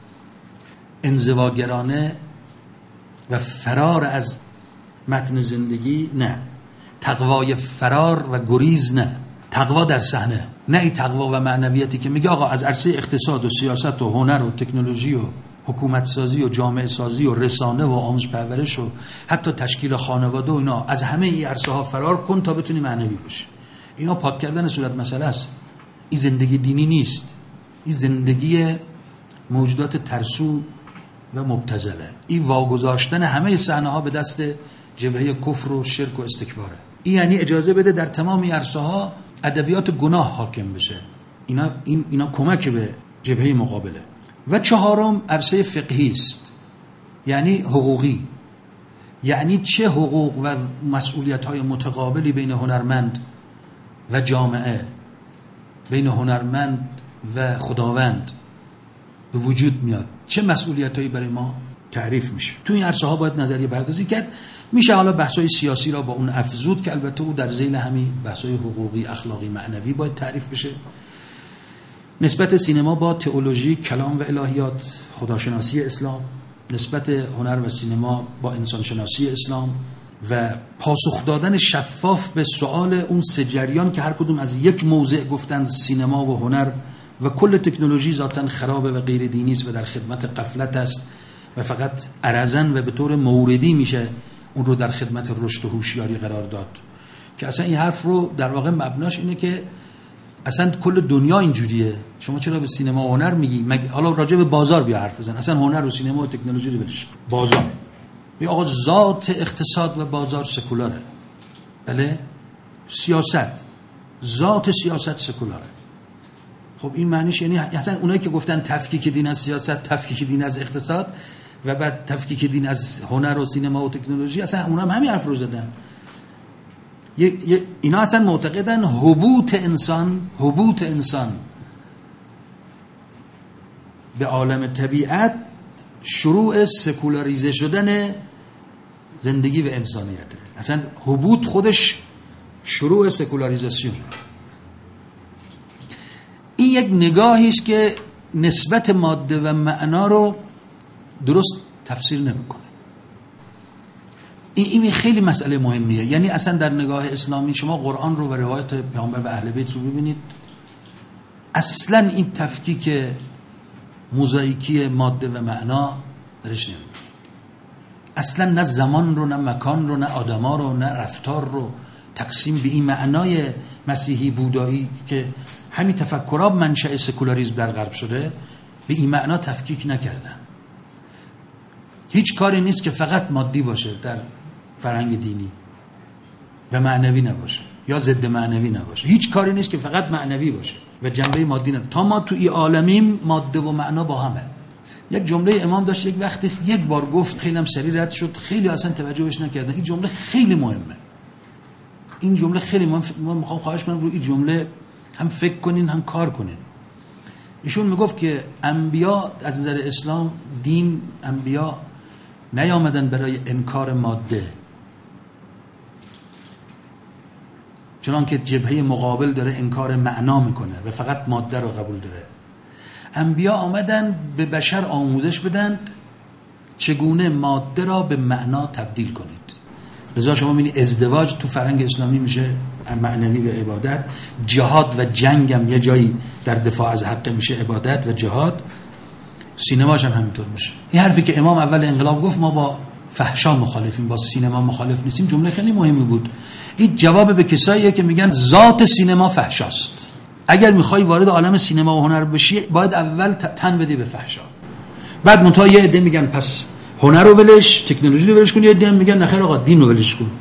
انزواگرانه و فرار از متن زندگی نه، تقوای فرار و گریز نه، تقوا در صحنه، نه این تقوا و معنویتی که میگه آقا از عرصه اقتصاد و سیاست و هنر و تکنولوژی و حکومت سازی و جامعه سازی و رسانه و آموزش پرورش و حتی تشکیل خانواده و اینا، از همه این عرصه ها فرار کن تا بتونی معنوی باشی. اینا پاک کردن صورت مسئله است. این زندگی دینی نیست، این زندگی موجودات ترسو و مبتذله. این واگذاشتن همه صحنه ها به دست جبهه کفر و شرک و استکباره. این یعنی اجازه بده در تمام عرصه ها ادبیات گناه حاکم بشه. اینا این اینا کمک به جبهه مقابله. و چهارم عرصه فقهی است، یعنی حقوقی، یعنی چه حقوق و مسئولیت‌های متقابلی بین هنرمند و جامعه، بین هنرمند و خداوند به وجود میاد، چه مسئولیت‌هایی برای ما تعریف میشه. تو این عرصه ها باید نظریه پردازی کرد. میشه حالا بحث‌های سیاسی را با اون افزود که البته او در ذیل همین بحث‌های حقوقی، اخلاقی، معنوی باید تعریف بشه. نسبت سینما با تئولوژی، کلام و الهیات، خداشناسی اسلام، نسبت هنر و سینما با انسانشناسی اسلام و پاسخ دادن شفاف به سوال اون سه جریان که هر کدوم از یک موضع گفتن سینما و هنر و کل تکنولوژی ذاتاً خرابه و غیر دینی است و در خدمت غفلت است و فقط عرضاً و به طور موردی میشه اون رو در خدمت رشد و هوشیاری قرار داد. که اصلا این حرف رو در واقع مبناش اینه که اصلا کل دنیا اینجوریه، شما چرا به سینما و هنر میگی؟ مگ... حالا راجع به بازار بیا حرف بزن، اصلا هنر و سینما و تکنولوژی رو بلش. بازار یا آقا ذات اقتصاد و بازار سکولاره. بله، سیاست، ذات سیاست سکولاره. خب این معنیش یعنی اصلا اونایی که گفتن تفکیک دین از سیاست، تفکیک دین از اقتصاد و بعد تفکیک دین از هنر و سینما و تکنولوژی، اصلا اونا هم همین حرف رو زدن. اینا اصلا معتقدن هبوط انسان حبوط انسان به عالم طبیعت شروع سکولاریزه شدن زندگی و انسانیته. اصلا هبوط خودش شروع سکولاریزاسیون. این یک نگاهی است که نسبت ماده و معنا رو درست تفسیر نمیکنه. این این خیلی مسئله مهمیه. یعنی اصلا در نگاه اسلامی شما قرآن رو و روایت پیامبر و اهل بیت رو ببینید، اصلا این تفکیک موزاییکی ماده و معنا درش نمیاد. اصلا نه زمان رو، نه مکان رو، نه آدما رو، نه رفتار رو تقسیم به این معنای مسیحی بودایی که همین تفکرها منشأ سکولاریسم در غرب شده، به این معنا تفکیک نکردن. هیچ کاری نیست که فقط مادی باشه در فرهنگ دینی و معنوی نباشه یا ضد معنوی نباشه. هیچ کاری نیست که فقط معنوی باشه و جنبه مادی نباشه. تا ما تو این عالمیم ماده و معنا با همه. یک جمله امام داشت یک وقتی یک بار گفت، خیلی هم سریع رد شد، خیلی اصلا توجهش نکردن. این جمله خیلی مهمه. این جمله خیلی مهمه. من میخوام خواهش کنم روی این جمله هم فکر کنین هم کار کنین. ایشون میگفت که انبیا از نظر اسلام، دین، انبیا نیامدن برای انکار ماده، چنان که جبهه مقابل داره انکار معنا میکنه و فقط ماده رو قبول داره. انبیا آمدن به بشر آموزش بدن چگونه ماده را به معنا تبدیل کنید. لذا شما میبینید ازدواج تو فرهنگ اسلامی میشه معنوی و عبادت، جهاد و جنگ هم یه جایی در دفاع از حق میشه عبادت و جهاد، سینماش هم همینطور میشه. این حرفی که امام اول انقلاب گفت ما با فحشا مخالفیم، با سینما مخالف نیستیم، جمله خیلی مهمی بود. این جواب به کساییه که میگن ذات سینما فحشاست. اگر میخوای وارد عالم سینما و هنر بشی باید اول تن بدی به فحشا. بعد منتها یه عده میگن پس هنر رو ولش، تکنولوژی رو ولش کن، یه عده میگن نخیر آقا دین رو ولش کن.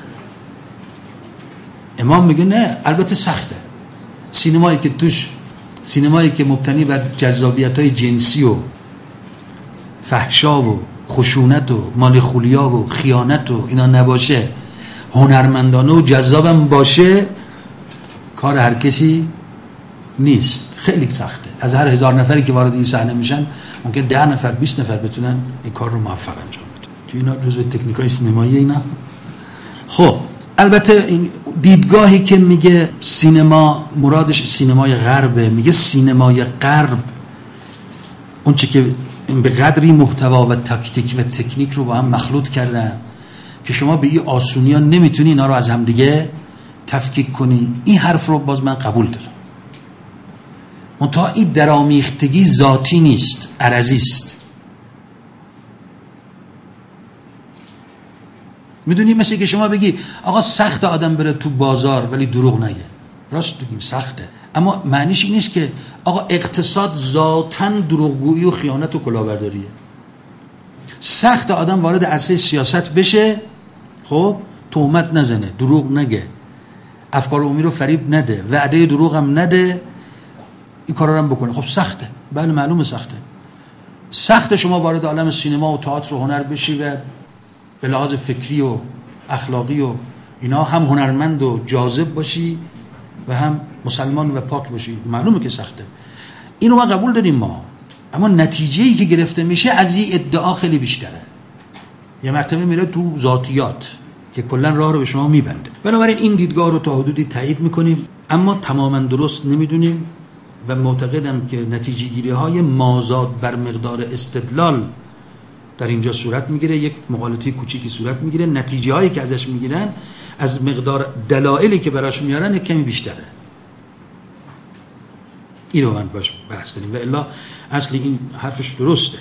امام میگه نه، البته سخته. سینمایی که توش سینمایی که مبتنی بر جذابیت‌های جنسی و فحشا و خشونت و مالخولیا و خیانت و اینا نباشه، هنرمندانه و جذابم باشه، کار هر کسی نیست. خیلی سخته. از هر هزار نفری که وارد این صحنه میشن ممکن ده نفر بیست نفر بتونن این کار رو موفق انجام بدن. تو اینا جزء تکنیکای سینمایی اینا. خب البته این دیدگاهی که میگه سینما مرادش سینمای غربه، میگه سینمای غرب اون چه که به قدری محتوا و تاکتیک و تکنیک رو با هم مخلوط کردن که شما به این آسونی ها نمیتونی اینا رو از هم دیگه تفکیک کنی. این حرف رو باز من قبول دارم. منتها این درامیختگی ذاتی نیست، عرضی است. میدونی مثل که شما بگی آقا سخت آدم بره تو بازار ولی دروغ نگه. راست بگیم سخته، اما معنیش این نیست که آقا اقتصاد ذاتاً دروغگویی و خیانت و کلاهبرداریه. سخت آدم وارد عرصه سیاست بشه، خب تهمت نزنه، دروغ نگه، افکار عمومی رو فریب نده، وعده دروغ هم نده، این کارا رو هم بکنه. خب سخته، بله معلومه سخته. سخت شما وارد عالم سینما و تئاتر و هنر بشی و به لحاظ فکری و اخلاقی و اینا هم هنرمند و جاذب باشی و هم مسلمان و پاک باشی. معلومه که سخته، اینو ما قبول داریم ما، اما نتیجه‌ای که گرفته میشه از این ادعا خیلی بیشتره. یه مرتبه میره تو ذاتیات که کلا راه رو به شما میبنده. بنابراین این دیدگاه رو تا حدودی تایید میکنیم، اما تماما درست نمیدونیم و معتقدم که نتیجه گیری های مازاد بر مقدار استدلال در اینجا صورت میگیره، یک مغالطه کوچیکی صورت میگیره، نتیجه هایی که ازش میگیرن از مقدار دلایلی که براش میارن یک کمی بیشتره. این رو من باش بحث داریم و الا اصل این حرفش درسته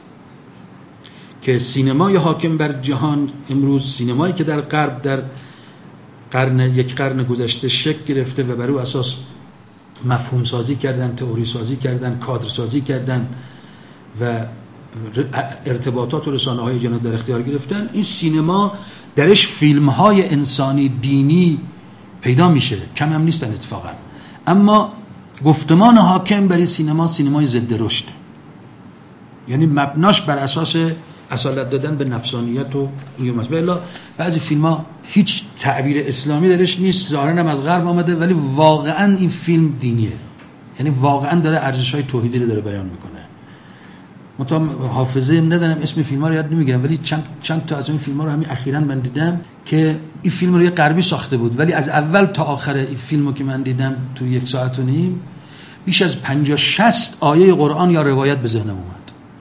که سینمای حاکم بر جهان امروز، سینمایی که در غرب در قرن یک قرن گذشته شکل گرفته و بر او اساس مفهوم سازی کردن، تئوری سازی کردن، کادر سازی کردن و ارتباطات و رسانه‌های جناب در اختیار گرفتن، این سینما درش فیلم‌های انسانی دینی پیدا میشه، کم هم نیستن اتفاقا، اما گفتمان حاکم برای سینما سینمای ضد رشد، یعنی مبناش بر اساس اصالت دادن به نفسانیت و این است. بلا بعضی فیلم‌ها هیچ تعبیر اسلامی درش نیست، ظاهراً هم از غرب آمده، ولی واقعاً این فیلم دینیه، یعنی واقعاً داره ارزش‌های توحیدی رو داره بیان میکنه. مطمئن حافظه ندارم اسم فیلم‌ها رو یاد نمیگیرم، ولی چند چند تا از این فیلم‌ها رو همین اخیراً من دیدم که این فیلم رو یه غربی ساخته بود، ولی از اول تا آخر این فیلمو که من دیدم تو یک ساعت و نیم بیش از پنجاه شصت آیه قرآن یا روایت به ذهنم اومد.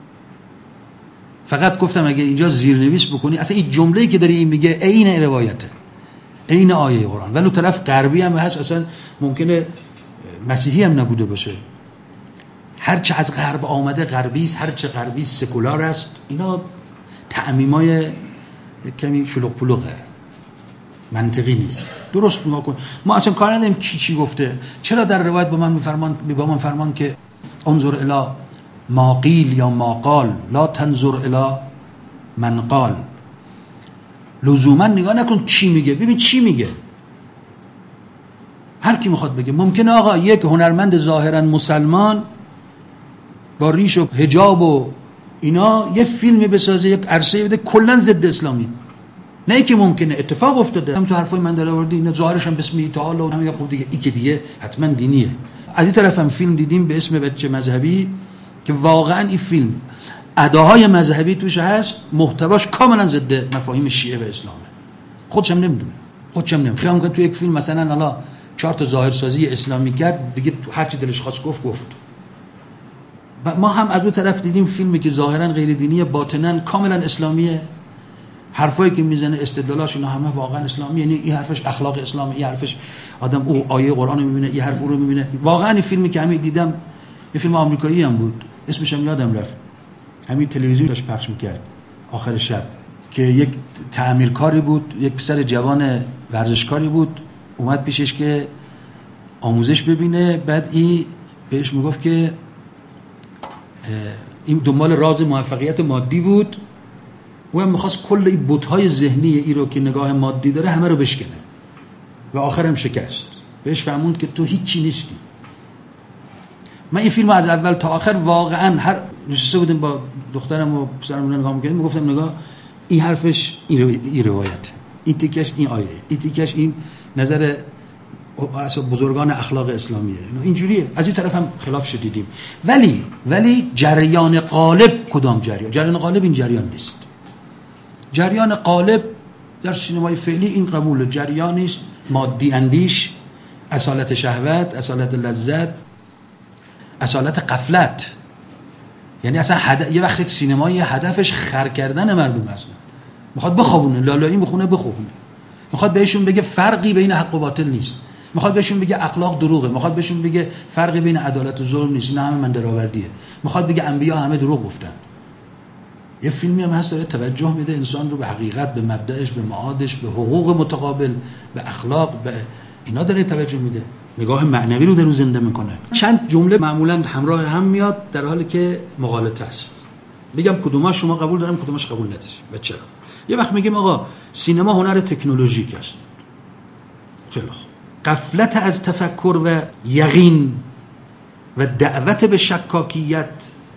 فقط گفتم اگه اینجا زیرنویس بکنی، اصلا این جمله‌ای که داری این میگه عین روایته، عین آیه قرآن، ولی طرف غربی هم هست، اصلا ممکنه مسیحی هم نبوده باشه، هر چه از غرب آمده غربی است، هر چه غربی سکولار است. اینا تعمیمای کمی شلوغ پلوغه، منطقی نیست. درست نگاه کن، ما اصلا کار نداریم کی چی گفته. چرا در روایت با من میفرمان با من فرمان که انظر الی ما قیل یا ما قال لا تنظر الی من قال، لزوما نگاه نکن چی میگه، ببین چی میگه. هر کی میخواد بگه، ممکنه آقا یک هنرمند ظاهرا مسلمان با ریش و حجاب و اینا یه فیلمی بسازه، یک عرصه بده کلا ضد اسلامی، نه که ممکنه اتفاق افتاده. هم تو حرفای من در آوردی اینا ظاهرش هم بسم تعالی و همین خب دیگه ای که دیگه حتما دینیه. از این طرف هم فیلم دیدیم به اسم بچه مذهبی که واقعا این فیلم اداهای مذهبی توش هست، محتواش کاملا ضد مفاهیم شیعه و اسلامه. خودش هم نمیدونه، خودش هم نمیدونه. خیلی تو یک فیلم مثلا حالا چهار تا ظاهرسازی اسلامی کرد، دیگه هر چی دلش خواست گفت گفت. ما هم از اون طرف دیدیم فیلمی که ظاهرا غیر دینیه، باطنا کاملا اسلامیه، حرفایی که میزنه استدلالاش اینا همه واقعا اسلامی، یعنی این حرفش اخلاق اسلامی، این حرفش آدم او آیه قرآن رو میبینه، این حرف او رو میبینه. واقعا این فیلمی که همین دیدم یه فیلم آمریکایی هم بود، اسمش هم یادم رفت، همین تلویزیون داشت پخش میکرد آخر شب، که یک تعمیرکاری بود، یک پسر جوان ورزشکاری بود، اومد پیشش که آموزش ببینه، بعد این بهش میگفت که این دنبال راز موفقیت مادی بود، او هم میخواست کل این بت‌های ذهنی ای رو که نگاه مادی داره همه رو بشکنه و آخر هم شکست. بهش فهموند که تو هیچی نیستی. من این فیلم از اول تا آخر واقعا هر نشسته بودیم با دخترم و پسرم رو نگاه می‌کردیم، میگفتم نگاه این حرفش این, رو... این روایت، این تیکش این آیه، این تیکش این نظر اصلا بزرگان اخلاق اسلامیه، اینجوریه. از این طرف هم خلاف شدیدیم، ولی ولی جریان غالب کدام جریان؟ جریان غالب این جریان نیست. جریان غالب در سینمای فعلی این قبول جریانی است مادی اندیش، اصالت شهوت، اصالت لذت، اصالت غفلت. یعنی اصلا حد... یه وقت سینمای هدفش خر کردن مردم است، میخواد بخوابونه، لالایی بخونه بخوابونه، میخواد بهشون بگه فرقی بین حق و باطل نیست، میخواد بهشون بگه اخلاق دروغه، میخواد بهشون بگه فرقی بین عدالت و ظلم نیست، اینا همه من درآوردیه، میخواد بگه انبیا همه دروغ گفتن. یه فیلمی هم هست داره توجه میده انسان رو به حقیقت، به مبدأش، به معادش، به حقوق متقابل، به اخلاق، به اینا داره توجه میده، نگاه معنوی رو در رو زنده میکنه. چند جمله معمولا همراه هم میاد در حالی که مغالطه است. میگم کدوماش شما قبول دارم، کدوماش قبول ندارید و چرا. یه وقت میگیم آقا سینما هنر تکنولوژیک است، خیلی خوب. غفلت از تفکر و یقین و دعوت به شکاکیت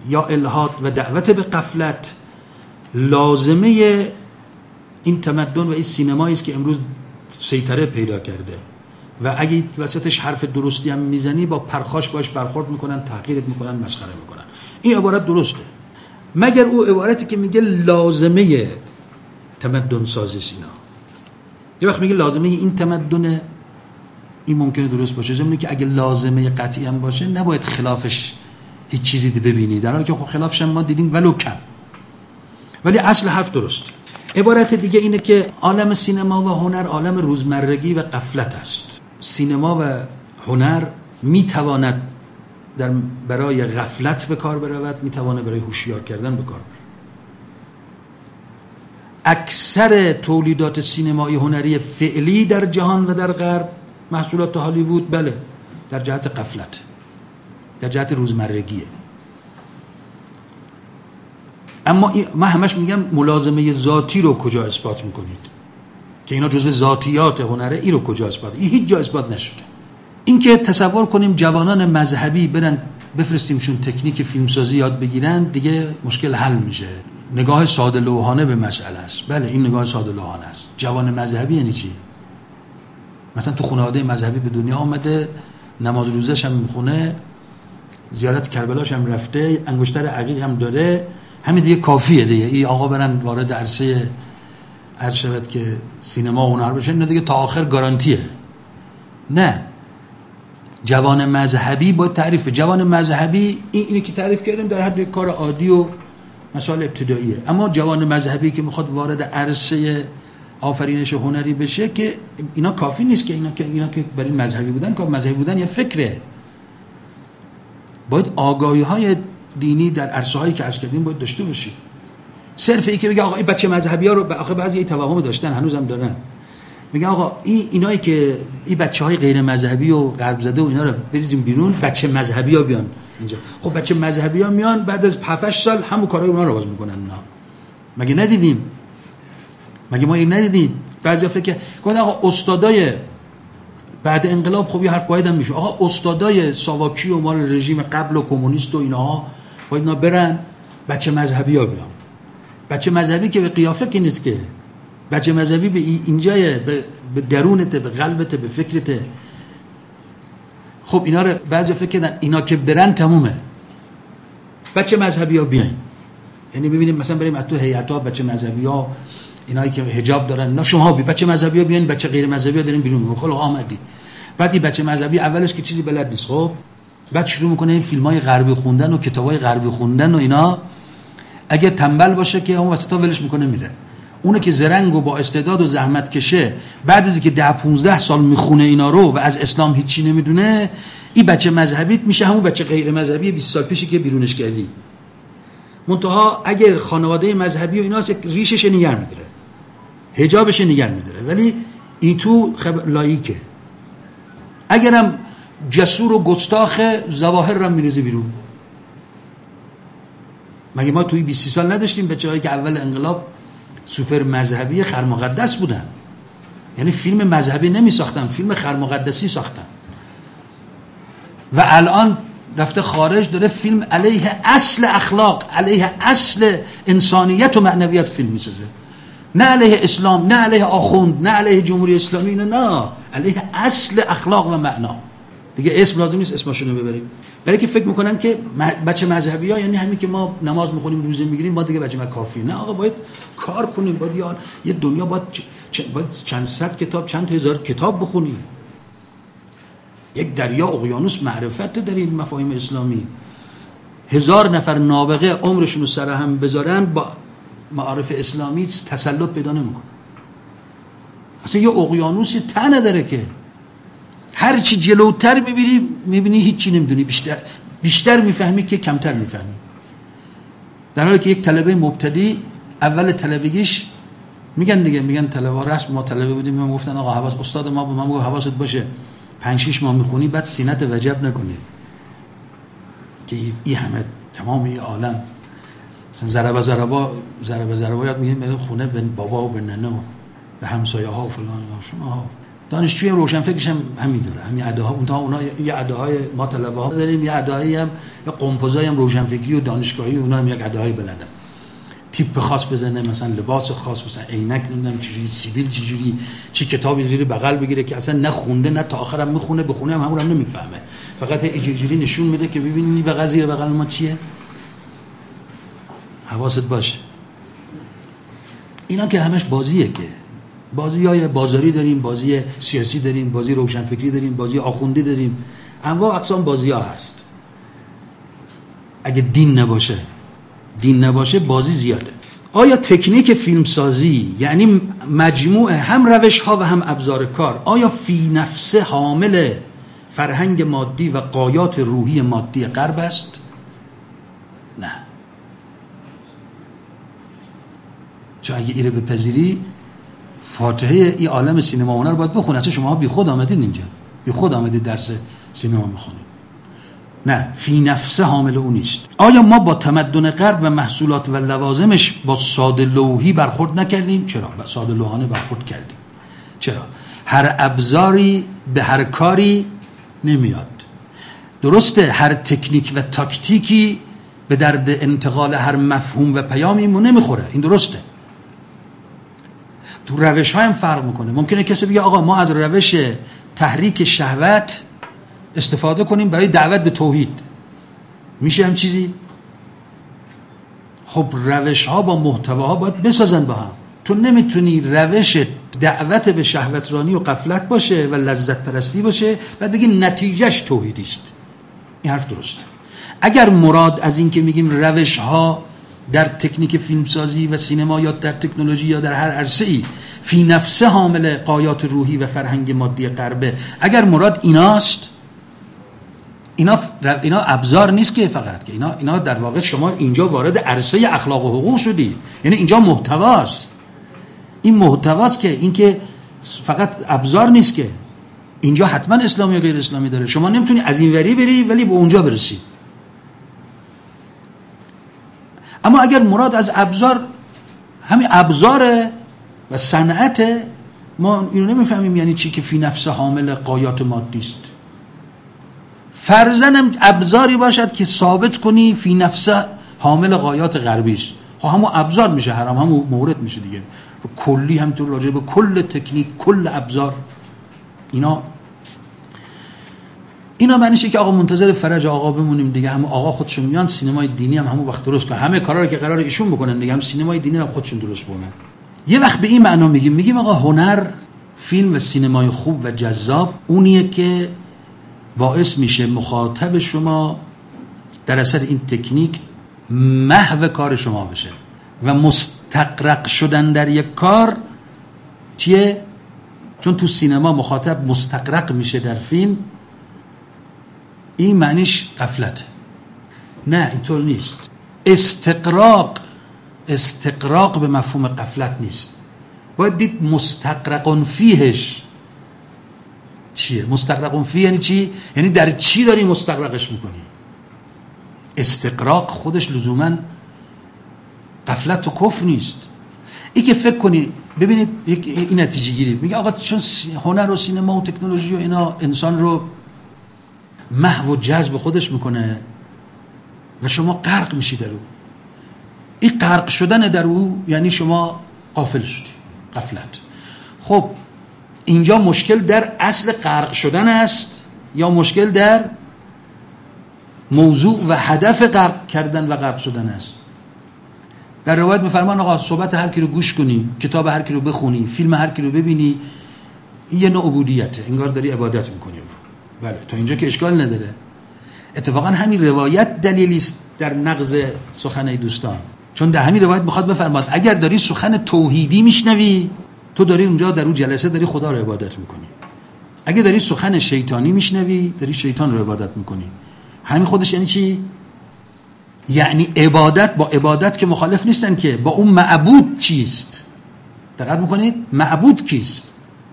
یا الحاد و دعوت به غفلت لازمه این تمدن و این سینمایی است که امروز سیطره پیدا کرده و اگه وسطش حرف درستی هم میزنی با پرخاش باش برخورد میکنن، تحقیرت میکنن، مسخره میکنن. این عبارت درسته، مگر او عبارتی که میگه لازمه تمدن سازی سینا. یه وقت میگه لازمه این تمدن، این ممکنه درست باشه، ضمن که اگه لازمه قطعی هم باشه نباید خلافش هیچ چیزی ببینی، در حالی که خب خلافش هم ما دیدیم ولو کم، ولی اصل حرف درست. عبارت دیگه اینه که عالم سینما و هنر عالم روزمرگی و غفلت است. سینما و هنر میتواند در برای غفلت به کار برود، میتواند برای هوشیار کردن به کار برود. اکثر تولیدات سینمایی هنری فعلی در جهان و در غرب، محصولات هالیوود، بله در جهت غفلت، در جهت روزمرگیه. اما من همش میگم ملازمه ذاتی رو کجا اثبات میکنید که اینا جزو ذاتیات هنره؟ این رو کجا اثبات؟ این هیچ جا اثبات نشده. این که تصور کنیم جوانان مذهبی برن بفرستیمشون تکنیک فیلمسازی یاد بگیرن دیگه مشکل حل میشه. نگاه ساده لوحانه به مسئله است. بله این نگاه ساده لوحانه است. جوان مذهبی یعنی چی؟ مثلا تو خانواده مذهبی به دنیا آمده، نماز روزش هم میخونه، زیارت کربلاش هم رفته، انگشتر عقیق هم داره، همین دیگه کافیه دیگه. این آقا برن وارد عرصه عرض شود که سینما و هنر بشن، نه دیگه تا آخر گارانتیه. نه، جوان مذهبی باید تعریف. جوان مذهبی این اینی که تعریف کردیم در حد کار عادی و مسائل ابتداییه. اما جوان مذهبی که میخواد وارد عرصه آفرینش هنری بشه که اینا کافی نیست که اینا که اینا که برای مذهبی بودن، که مذهبی بودن یه فکره. باید آگاهی‌های دینی در عرصه‌هایی که عرض کردیم باید داشته باشی. صرف این که بگه آقا این بچه مذهبی‌ها رو آخه بعضی این توهم داشتن، هنوزم دارن، میگن آقا این اینایی که این بچه‌های غیر مذهبی و غرب زده و اینا رو بریزیم بیرون، بچه مذهبی‌ها بیان اینجا. خب بچه مذهبی‌ها میان بعد از هفت سال همون کارهای اونا رو باز میکنن. اونا مگه ندیدیم؟ مگه ما این ندیدیم؟ بعضیا فکر کنن آقا استادای بعد انقلاب خب یه حرف باید هم میشه، آقا استادای ساواکی و مال رژیم قبل و کمونیست و اینها باید اینا برن بچه مذهبی‌ها بیان. بچه مذهبی که به قیافه که نیست، که بچه مذهبی به اینجای به درونته، به قلبته، به فکرته. خب اینا رو بعضی فکر کردن اینا که برن تمومه، بچه مذهبی ها بیاین. یعنی ببینیم مثلا بریم از تو هیئت‌ها بچه مذهبی ها، اینایی که حجاب دارن، نه شما بی بچه مذهبی ها بیاین، بچه غیر مذهبی ها دارین بیرون. خب آمدی بعد این بچه مذهبی اولش که چیزی بلد نیست، خب بعد شروع میکنه این فیلم‌های غربی خوندن و کتابای غربی خوندن و اینا. اگه تنبل باشه که اون وسطا ولش میکنه میره. اونه که زرنگ و با استعداد و زحمت کشه، بعد از اینکه ده پانزده سال میخونه اینا رو و از اسلام هیچی نمیدونه، این بچه مذهبیت میشه همون بچه غیر مذهبی بیست سال پیشی که بیرونش کردی. منتها اگر خانواده مذهبی و اینا ریشش نگر میداره، حجابش نگر میداره، ولی این تو خب لاییکه. اگرم جسور و گستاخ، ظواهر رو میریزه بیرون. مگه ما توی بیست سال نداشتیم بچه‌هایی که اول انقلاب سوپر مذهبی خرمقدس بودن؟ یعنی فیلم مذهبی نمی ساختن، فیلم خرمقدسی ساختن. و الان رفته خارج داره فیلم علیه اصل اخلاق، علیه اصل انسانیت و معنویت فیلم می سازه. نه علیه اسلام، نه علیه آخوند، نه علیه جمهوری اسلامی، نه نه علیه اصل اخلاق و معنا. دیگه اسم لازم نیست اسمشون رو ببریم، برای که فکر میکنن که بچه مذهبی ها یعنی همین که ما نماز میخونیم روزه میگیریم ما دیگه بچه ما کافیه. نه آقا، باید کار کنیم، باید یار یه دنیا باید, چ... باید چند صد کتاب، چند هزار کتاب بخونیم. یک دریا اقیانوس معرفت در این مفاهیم اسلامی. هزار نفر نابغه عمرشون رو سر هم بذارن با معارف اسلامی تسلط پیدا نمیکنه. اصلا یه اقیانوسی ته نداره که هر چی جلوتر ببینی میبینی هیچی نمیدونی، بیشتر بیشتر میفهمی که کمتر میفهمی. در حالی که یک طلبه مبتدی اول طلبگیش میگن دیگه، میگن طلبه رسم، ما طلبه بودیم ما گفتن آقا حواس، استاد ما به ما میگه حواست باشه پنج شش ماه میخونی بعد سینت وجب نکنی که این همه تمام این عالم مثلا ضربه ضربا ضربه ضربا یاد میگه میرن خونه به بابا و به ننه و به همسایه ها و فلان. شما دانشجوی روشنفکرش هم همین داره، همین اداها. اونها اونا یه اداهای ما طلبه ها داریم، یه اداهایی هم یا قمپوزای هم روشنفکری و دانشگاهی، اونا هم یک اداهای بلدن، تیپ خاص بزنه، مثلا لباس خاص، مثلا عینک، نمیدونم چجوری سیبیل، چجوری چی کتابی زیر بغل بگیره که اصلا نخونده، نه تا آخرم میخونه، بخونه هم همون هم نمیفهمه، فقط اینجوری نشون میده که ببینید بغل زیر بغل ما چیه. حواست باشه. اینا که همش بازیه، که بازی‌های بازاری داریم، بازی سیاسی داریم، بازی روشنفکری داریم، بازی آخوندی داریم، انواع اقسام بازی‌ها هست. اگه دین نباشه، دین نباشه بازی زیاده. آیا تکنیک فیلمسازی یعنی مجموع هم روش‌ها و هم ابزار کار، آیا فی نفسه حامل فرهنگ مادی و غایات روحی مادی غرب است؟ نه. چون اگه ایره بپذیری فاتحه ای عالم سینما هنر باید بخونی. اصلا شما بی خود آمدین اینجا، بی خود آمدید درس سینما میخونید. نه، فی نفسه حامل اون نیست. آیا ما با تمدن غرب و محصولات و لوازمش با ساده لوحی برخورد نکردیم؟ چرا؟ با ساده لوحانه برخورد کردیم. چرا؟ هر ابزاری به هر کاری نمیاد. درسته هر تکنیک و تاکتیکی به درد انتقال هر مفهوم و پیامی مو نمیخوره، این درسته. تو روش ها هم فرق میکنه. ممکنه کسی بگه آقا ما از روش تحریک شهوت استفاده کنیم برای دعوت به توحید، میشه هم چیزی؟ خب روش ها با محتوا ها باید بسازن با هم. تو نمیتونی روش دعوت به شهوترانی و غفلت باشه و لذت پرستی باشه بعد بگی نتیجهش توحیدی است. این حرف درسته. اگر مراد از این که میگیم روش ها در تکنیک فیلمسازی و سینما یا در تکنولوژی یا در هر عرصه‌ای فی نفسه حامل غایات روحی و فرهنگ مادی غربه، اگر مراد ایناست، اینا اینا ابزار نیست که فقط، که اینا اینا در واقع شما اینجا وارد عرصه اخلاق و حقوق شدی، یعنی اینجا محتواست. این محتواست که این که فقط ابزار نیست، که اینجا حتما اسلامی و غیر اسلامی داره. شما نمیتونی از این وری بری ولی به اونجا برسی. اما اگر مراد از ابزار همین ابزار و صنعت، ما اینو نمیفهمیم یعنی چی که فی نفس حامل غایات مادی است. فرضاً ابزاری باشد که ثابت کنی فی نفس حامل غایات غربی است، خب همون ابزار میشه حرام، همون مورد میشه دیگه. کلی همینطور راجع به کل تکنیک، کل ابزار، اینا اینا معنیشه که آقا منتظر فرج آقا بمونیم دیگه. هم آقا خودشون میان سینمای دینی هم همون وقت درست کنن، همه کارا رو که قرار ایشون بکنن دیگه، هم سینمای دینی هم خودشون درست کنن. یه وقت به این معنا میگیم میگیم آقا هنر، فیلم و سینمای خوب و جذاب اونیه که باعث میشه مخاطب شما در اثر این تکنیک محو کار شما بشه و مستغرق شدن در یک کار چیه؟ چون تو سینما مخاطب مستغرق میشه در فیلم، این معنیش غفلته. نه اینطور نیست. استقراق استقراق به مفهوم غفلت نیست. باید دید مستغرق فیهش چیه. مستغرق فیه یعنی چی؟ یعنی در چی داری مستغرقش میکنی. استقراق خودش لزوما غفلت و کفر نیست. این که فکر کنی ببینید این نتیجه گیری میگه آقا چون هنر و سینما و تکنولوژی و اینا انسان رو محو و جذب خودش میکنه و شما غرق میشی در او. این غرق شدن در او یعنی شما غافل شدی، غفلت. خب اینجا مشکل در اصل غرق شدن است یا مشکل در موضوع و هدف غرق کردن و غرق شدن است؟ در روایت میفرمان آقا صحبت هر کی رو گوش کنی، کتاب هر کی رو بخونی، فیلم هر کی رو ببینی، این یه نوع عبودیته، انگار داری عبادت میکنی. بله تا اینجا که اشکال نداره. اتفاقا همین روایت دلیلی است در نقض سخن دوستان، چون در همین روایت میخواد بفرماد اگر داری سخن توحیدی میشنوی تو داری اونجا در اون جلسه داری خدا رو عبادت میکنی، اگه داری سخن شیطانی میشنوی داری شیطان رو عبادت میکنی. همین خودش یعنی چی؟ یعنی عبادت با عبادت که مخالف نیستن، که با اون معبود چیست. دقت میکنید؟ معبود کیست؟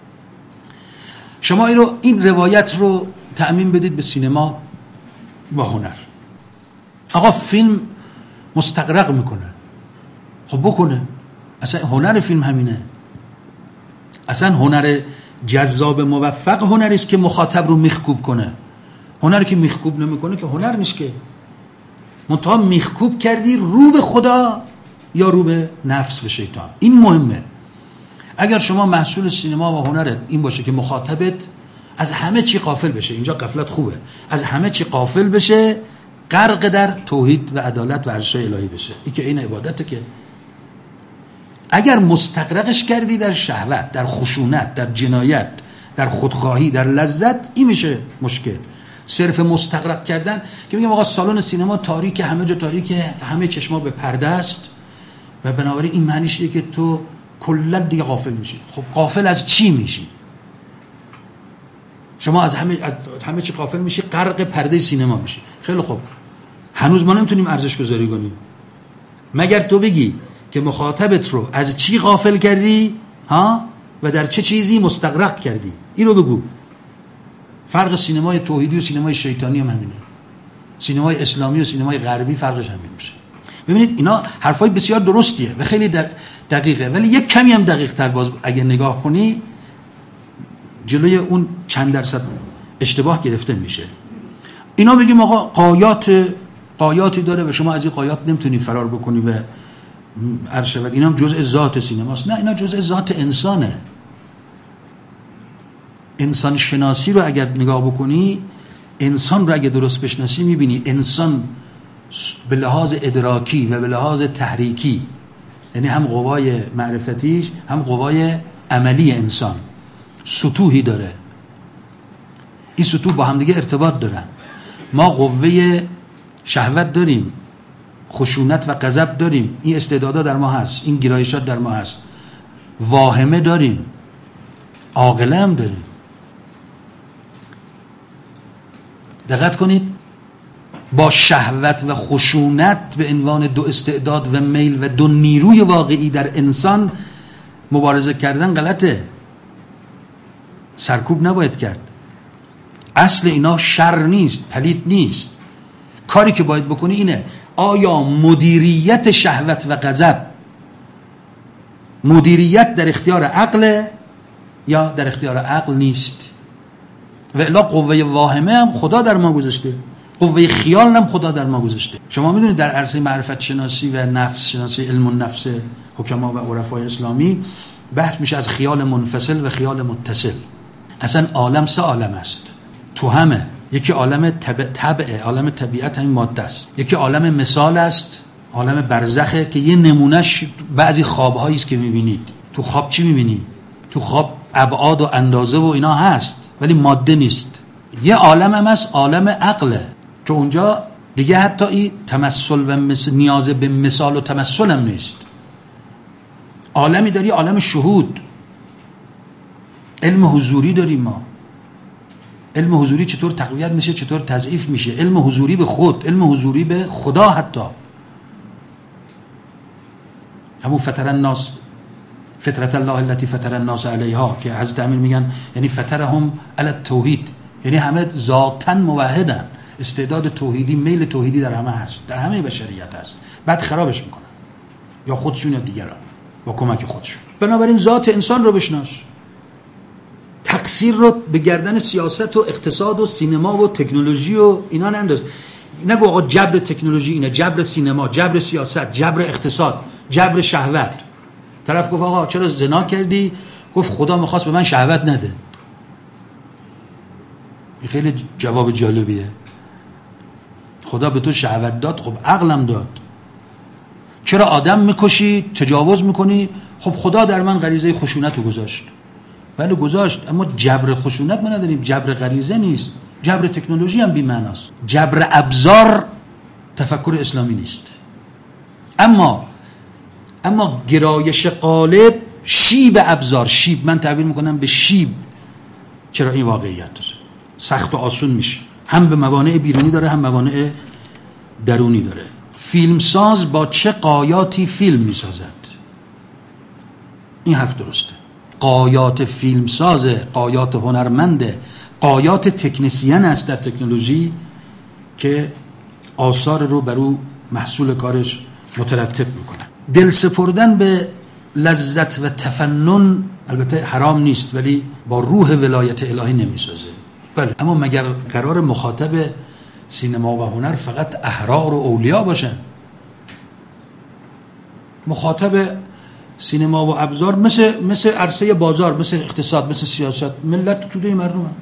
شما این رو این روایت رو تعمیم بدید به سینما و هنر. آقا فیلم مستغرق میکنه، خب بکنه. اصلا هنر فیلم همینه. اصلا هنر جذاب موفق هنری است که مخاطب رو میخکوب کنه. هنری که میخکوب نمیکنه که هنر نیست که. منتها میخکوب کردی رو به خدا یا رو به نفس و شیطان. این مهمه. اگر شما محصول سینما و هنرت این باشه که مخاطبت از همه چی غافل بشه، اینجا غفلت خوبه، از همه چی غافل بشه، غرق در توحید و عدالت و ارشای الهی بشه، این که این عبادته. که اگر مستغرقش کردی در شهوت، در خشونت، در جنایت، در خودخواهی، در لذت، این میشه مشکل. صرف مستغرق کردن که میگم آقا سالن سینما تاریک، همه جا تاریکه، همه چشما به پرده است و بنابراین این معنیش اینه که تو کلا دیگه غافل میشی. خب غافل از چی میشی؟ شما از همه از همه چی غافل میشی، غرق پرده سینما میشی. خیلی خوب، هنوز ما نمیتونیم ارزش گذاری کنیم مگر تو بگی که مخاطبت رو از چی غافل کردی ها و در چه چیزی مستغرق کردی. این رو بگو. فرق سینمای توحیدی و سینمای شیطانی هم همینه. سینمای اسلامی و سینمای غربی فرقش همین میشه. ببینید اینا حرفای بسیار درستیه و خیلی دقیقه، ولی یک کمی هم دقیق تر باز اگه نگاه کنی جلوی اون چند درصد اشتباه گرفته میشه. اینا بگیم آقا قایات قایاتی داره و شما از این قایات نمیتونی فرار بکنی و ارشد، اینا هم جزء ذات سینماست. نه، اینا جزء ذات انسانه. انسان شناسی رو اگر نگاه بکنی، انسان رو اگه درست بشناسی، میبینی انسان به لحاظ ادراکی و به لحاظ تحریکی، یعنی هم قوای معرفتیش هم قوای عملی انسان سطوحی داره. این سطوح با هم دیگه ارتباط دارن. ما قوه شهوت داریم، خشونت و غضب داریم، این استعدادا در ما هست، این گرایشات در ما هست، واهمه داریم، عاقله هم داریم. دقت کنید، با شهوت و خشونت به عنوان دو استعداد و میل و دو نیروی واقعی در انسان مبارزه کردن غلطه، سرکوب نباید کرد. اصل اینا شر نیست، پلید نیست. کاری که باید بکنی اینه آیا مدیریت شهوت و غضب، مدیریت در اختیار عقل یا در اختیار عقل نیست؟ و الا قوه واهمه هم خدا در ما گذاشته، قوه خیال هم خدا در ما گذاشته. شما میدونید در عرصه معرفت شناسی و نفس شناسی، علم النفس حکما و عرفای اسلامی بحث میشه از خیال منفصل و خیال متصل. اصلا عالم سه عالم است، تو همه. یکی عالم طبع طبعه، عالم طبیعت همین ماده است. یکی عالم مثال است، عالم برزخه که یه نمونهش بعضی خوابهایی است که میبینید. تو خواب چی میبینی؟ تو خواب ابعاد و اندازه و اینا هست ولی ماده نیست. یه عالم هم هست، عالم عقله، که اونجا دیگه حتی این تمثل و مثل نیاز به مثال و تمثل هم نیست. عالمی داری، عالم شهود، علم حضوری داریم ما. علم حضوری چطور تقویت میشه، چطور تضعیف میشه؟ علم حضوری به خود، علم حضوری به خدا، حتی همون فطر الناس فطرت الله التي فطر الناس علیها که حضرت امیر میگن یعنی فطرهم علی التوحید، یعنی همه ذاتاً موحدن، استعداد توحیدی، میل توحیدی در همه هست، در همه بشریت هست. بعد خرابش میکنن یا خودشون یا دیگران با کمک خودشون. بنابراین ذات انسان رو بشناس. تقصیر رو به گردن سیاست و اقتصاد و سینما و تکنولوژی و اینا ننداز. نگو آقا جبر تکنولوژی اینه، جبر سینما، جبر سیاست، جبر اقتصاد، جبر شهوت. طرف گفت آقا چرا زنا کردی؟ گفت خدا میخواست به من شهوت نده. این خیلی جواب جالبیه. خدا به تو شهوت داد، خب عقلم داد. چرا آدم میکشی، تجاوز میکنی؟ خب خدا در من غریزه خشونت رو گذاشت. بله گذاشت، اما جبر خشونت ما نداریم، جبر غریزه نیست. جبر تکنولوژی هم بی معناست. جبر ابزار تفکر اسلامی نیست. اما اما گرایش قالب، شیب ابزار، شیب من تعبیر میکنم به شیب. چرا این واقعیت داره، سخت و آسون میشه، هم به موانع بیرونی داره هم موانع درونی داره. فیلمساز با چه قایاتی فیلم میسازد؟ این حرف درسته. قایات فیلمساز، قایات هنرمنده، قایات تکنسین است در تکنولوژی که آثار رو بر او محصول کارش مترتب میکنه. دل سپردن به لذت و تفنن البته حرام نیست ولی با روح ولایت الهی نمیسازه. بله، اما مگر قرار مخاطب سینما و هنر فقط احرار و اولیا باشن؟ مخاطب سینما و ابزار مثل مثل عرصه بازار، مثل اقتصاد، مثل سیاست، ملت توده مردم هم.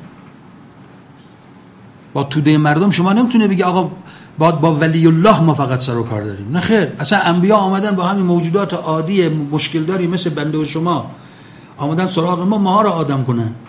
با توده مردم شما نمیتونه بگی آقا با با ولی الله ما فقط سر و کار داریم. نه خیر، اصلا انبیا آمدن با همین موجودات عادی مشکل داری مثل بنده و شما آمدن سراغ ما، ماها رو آدم کنن.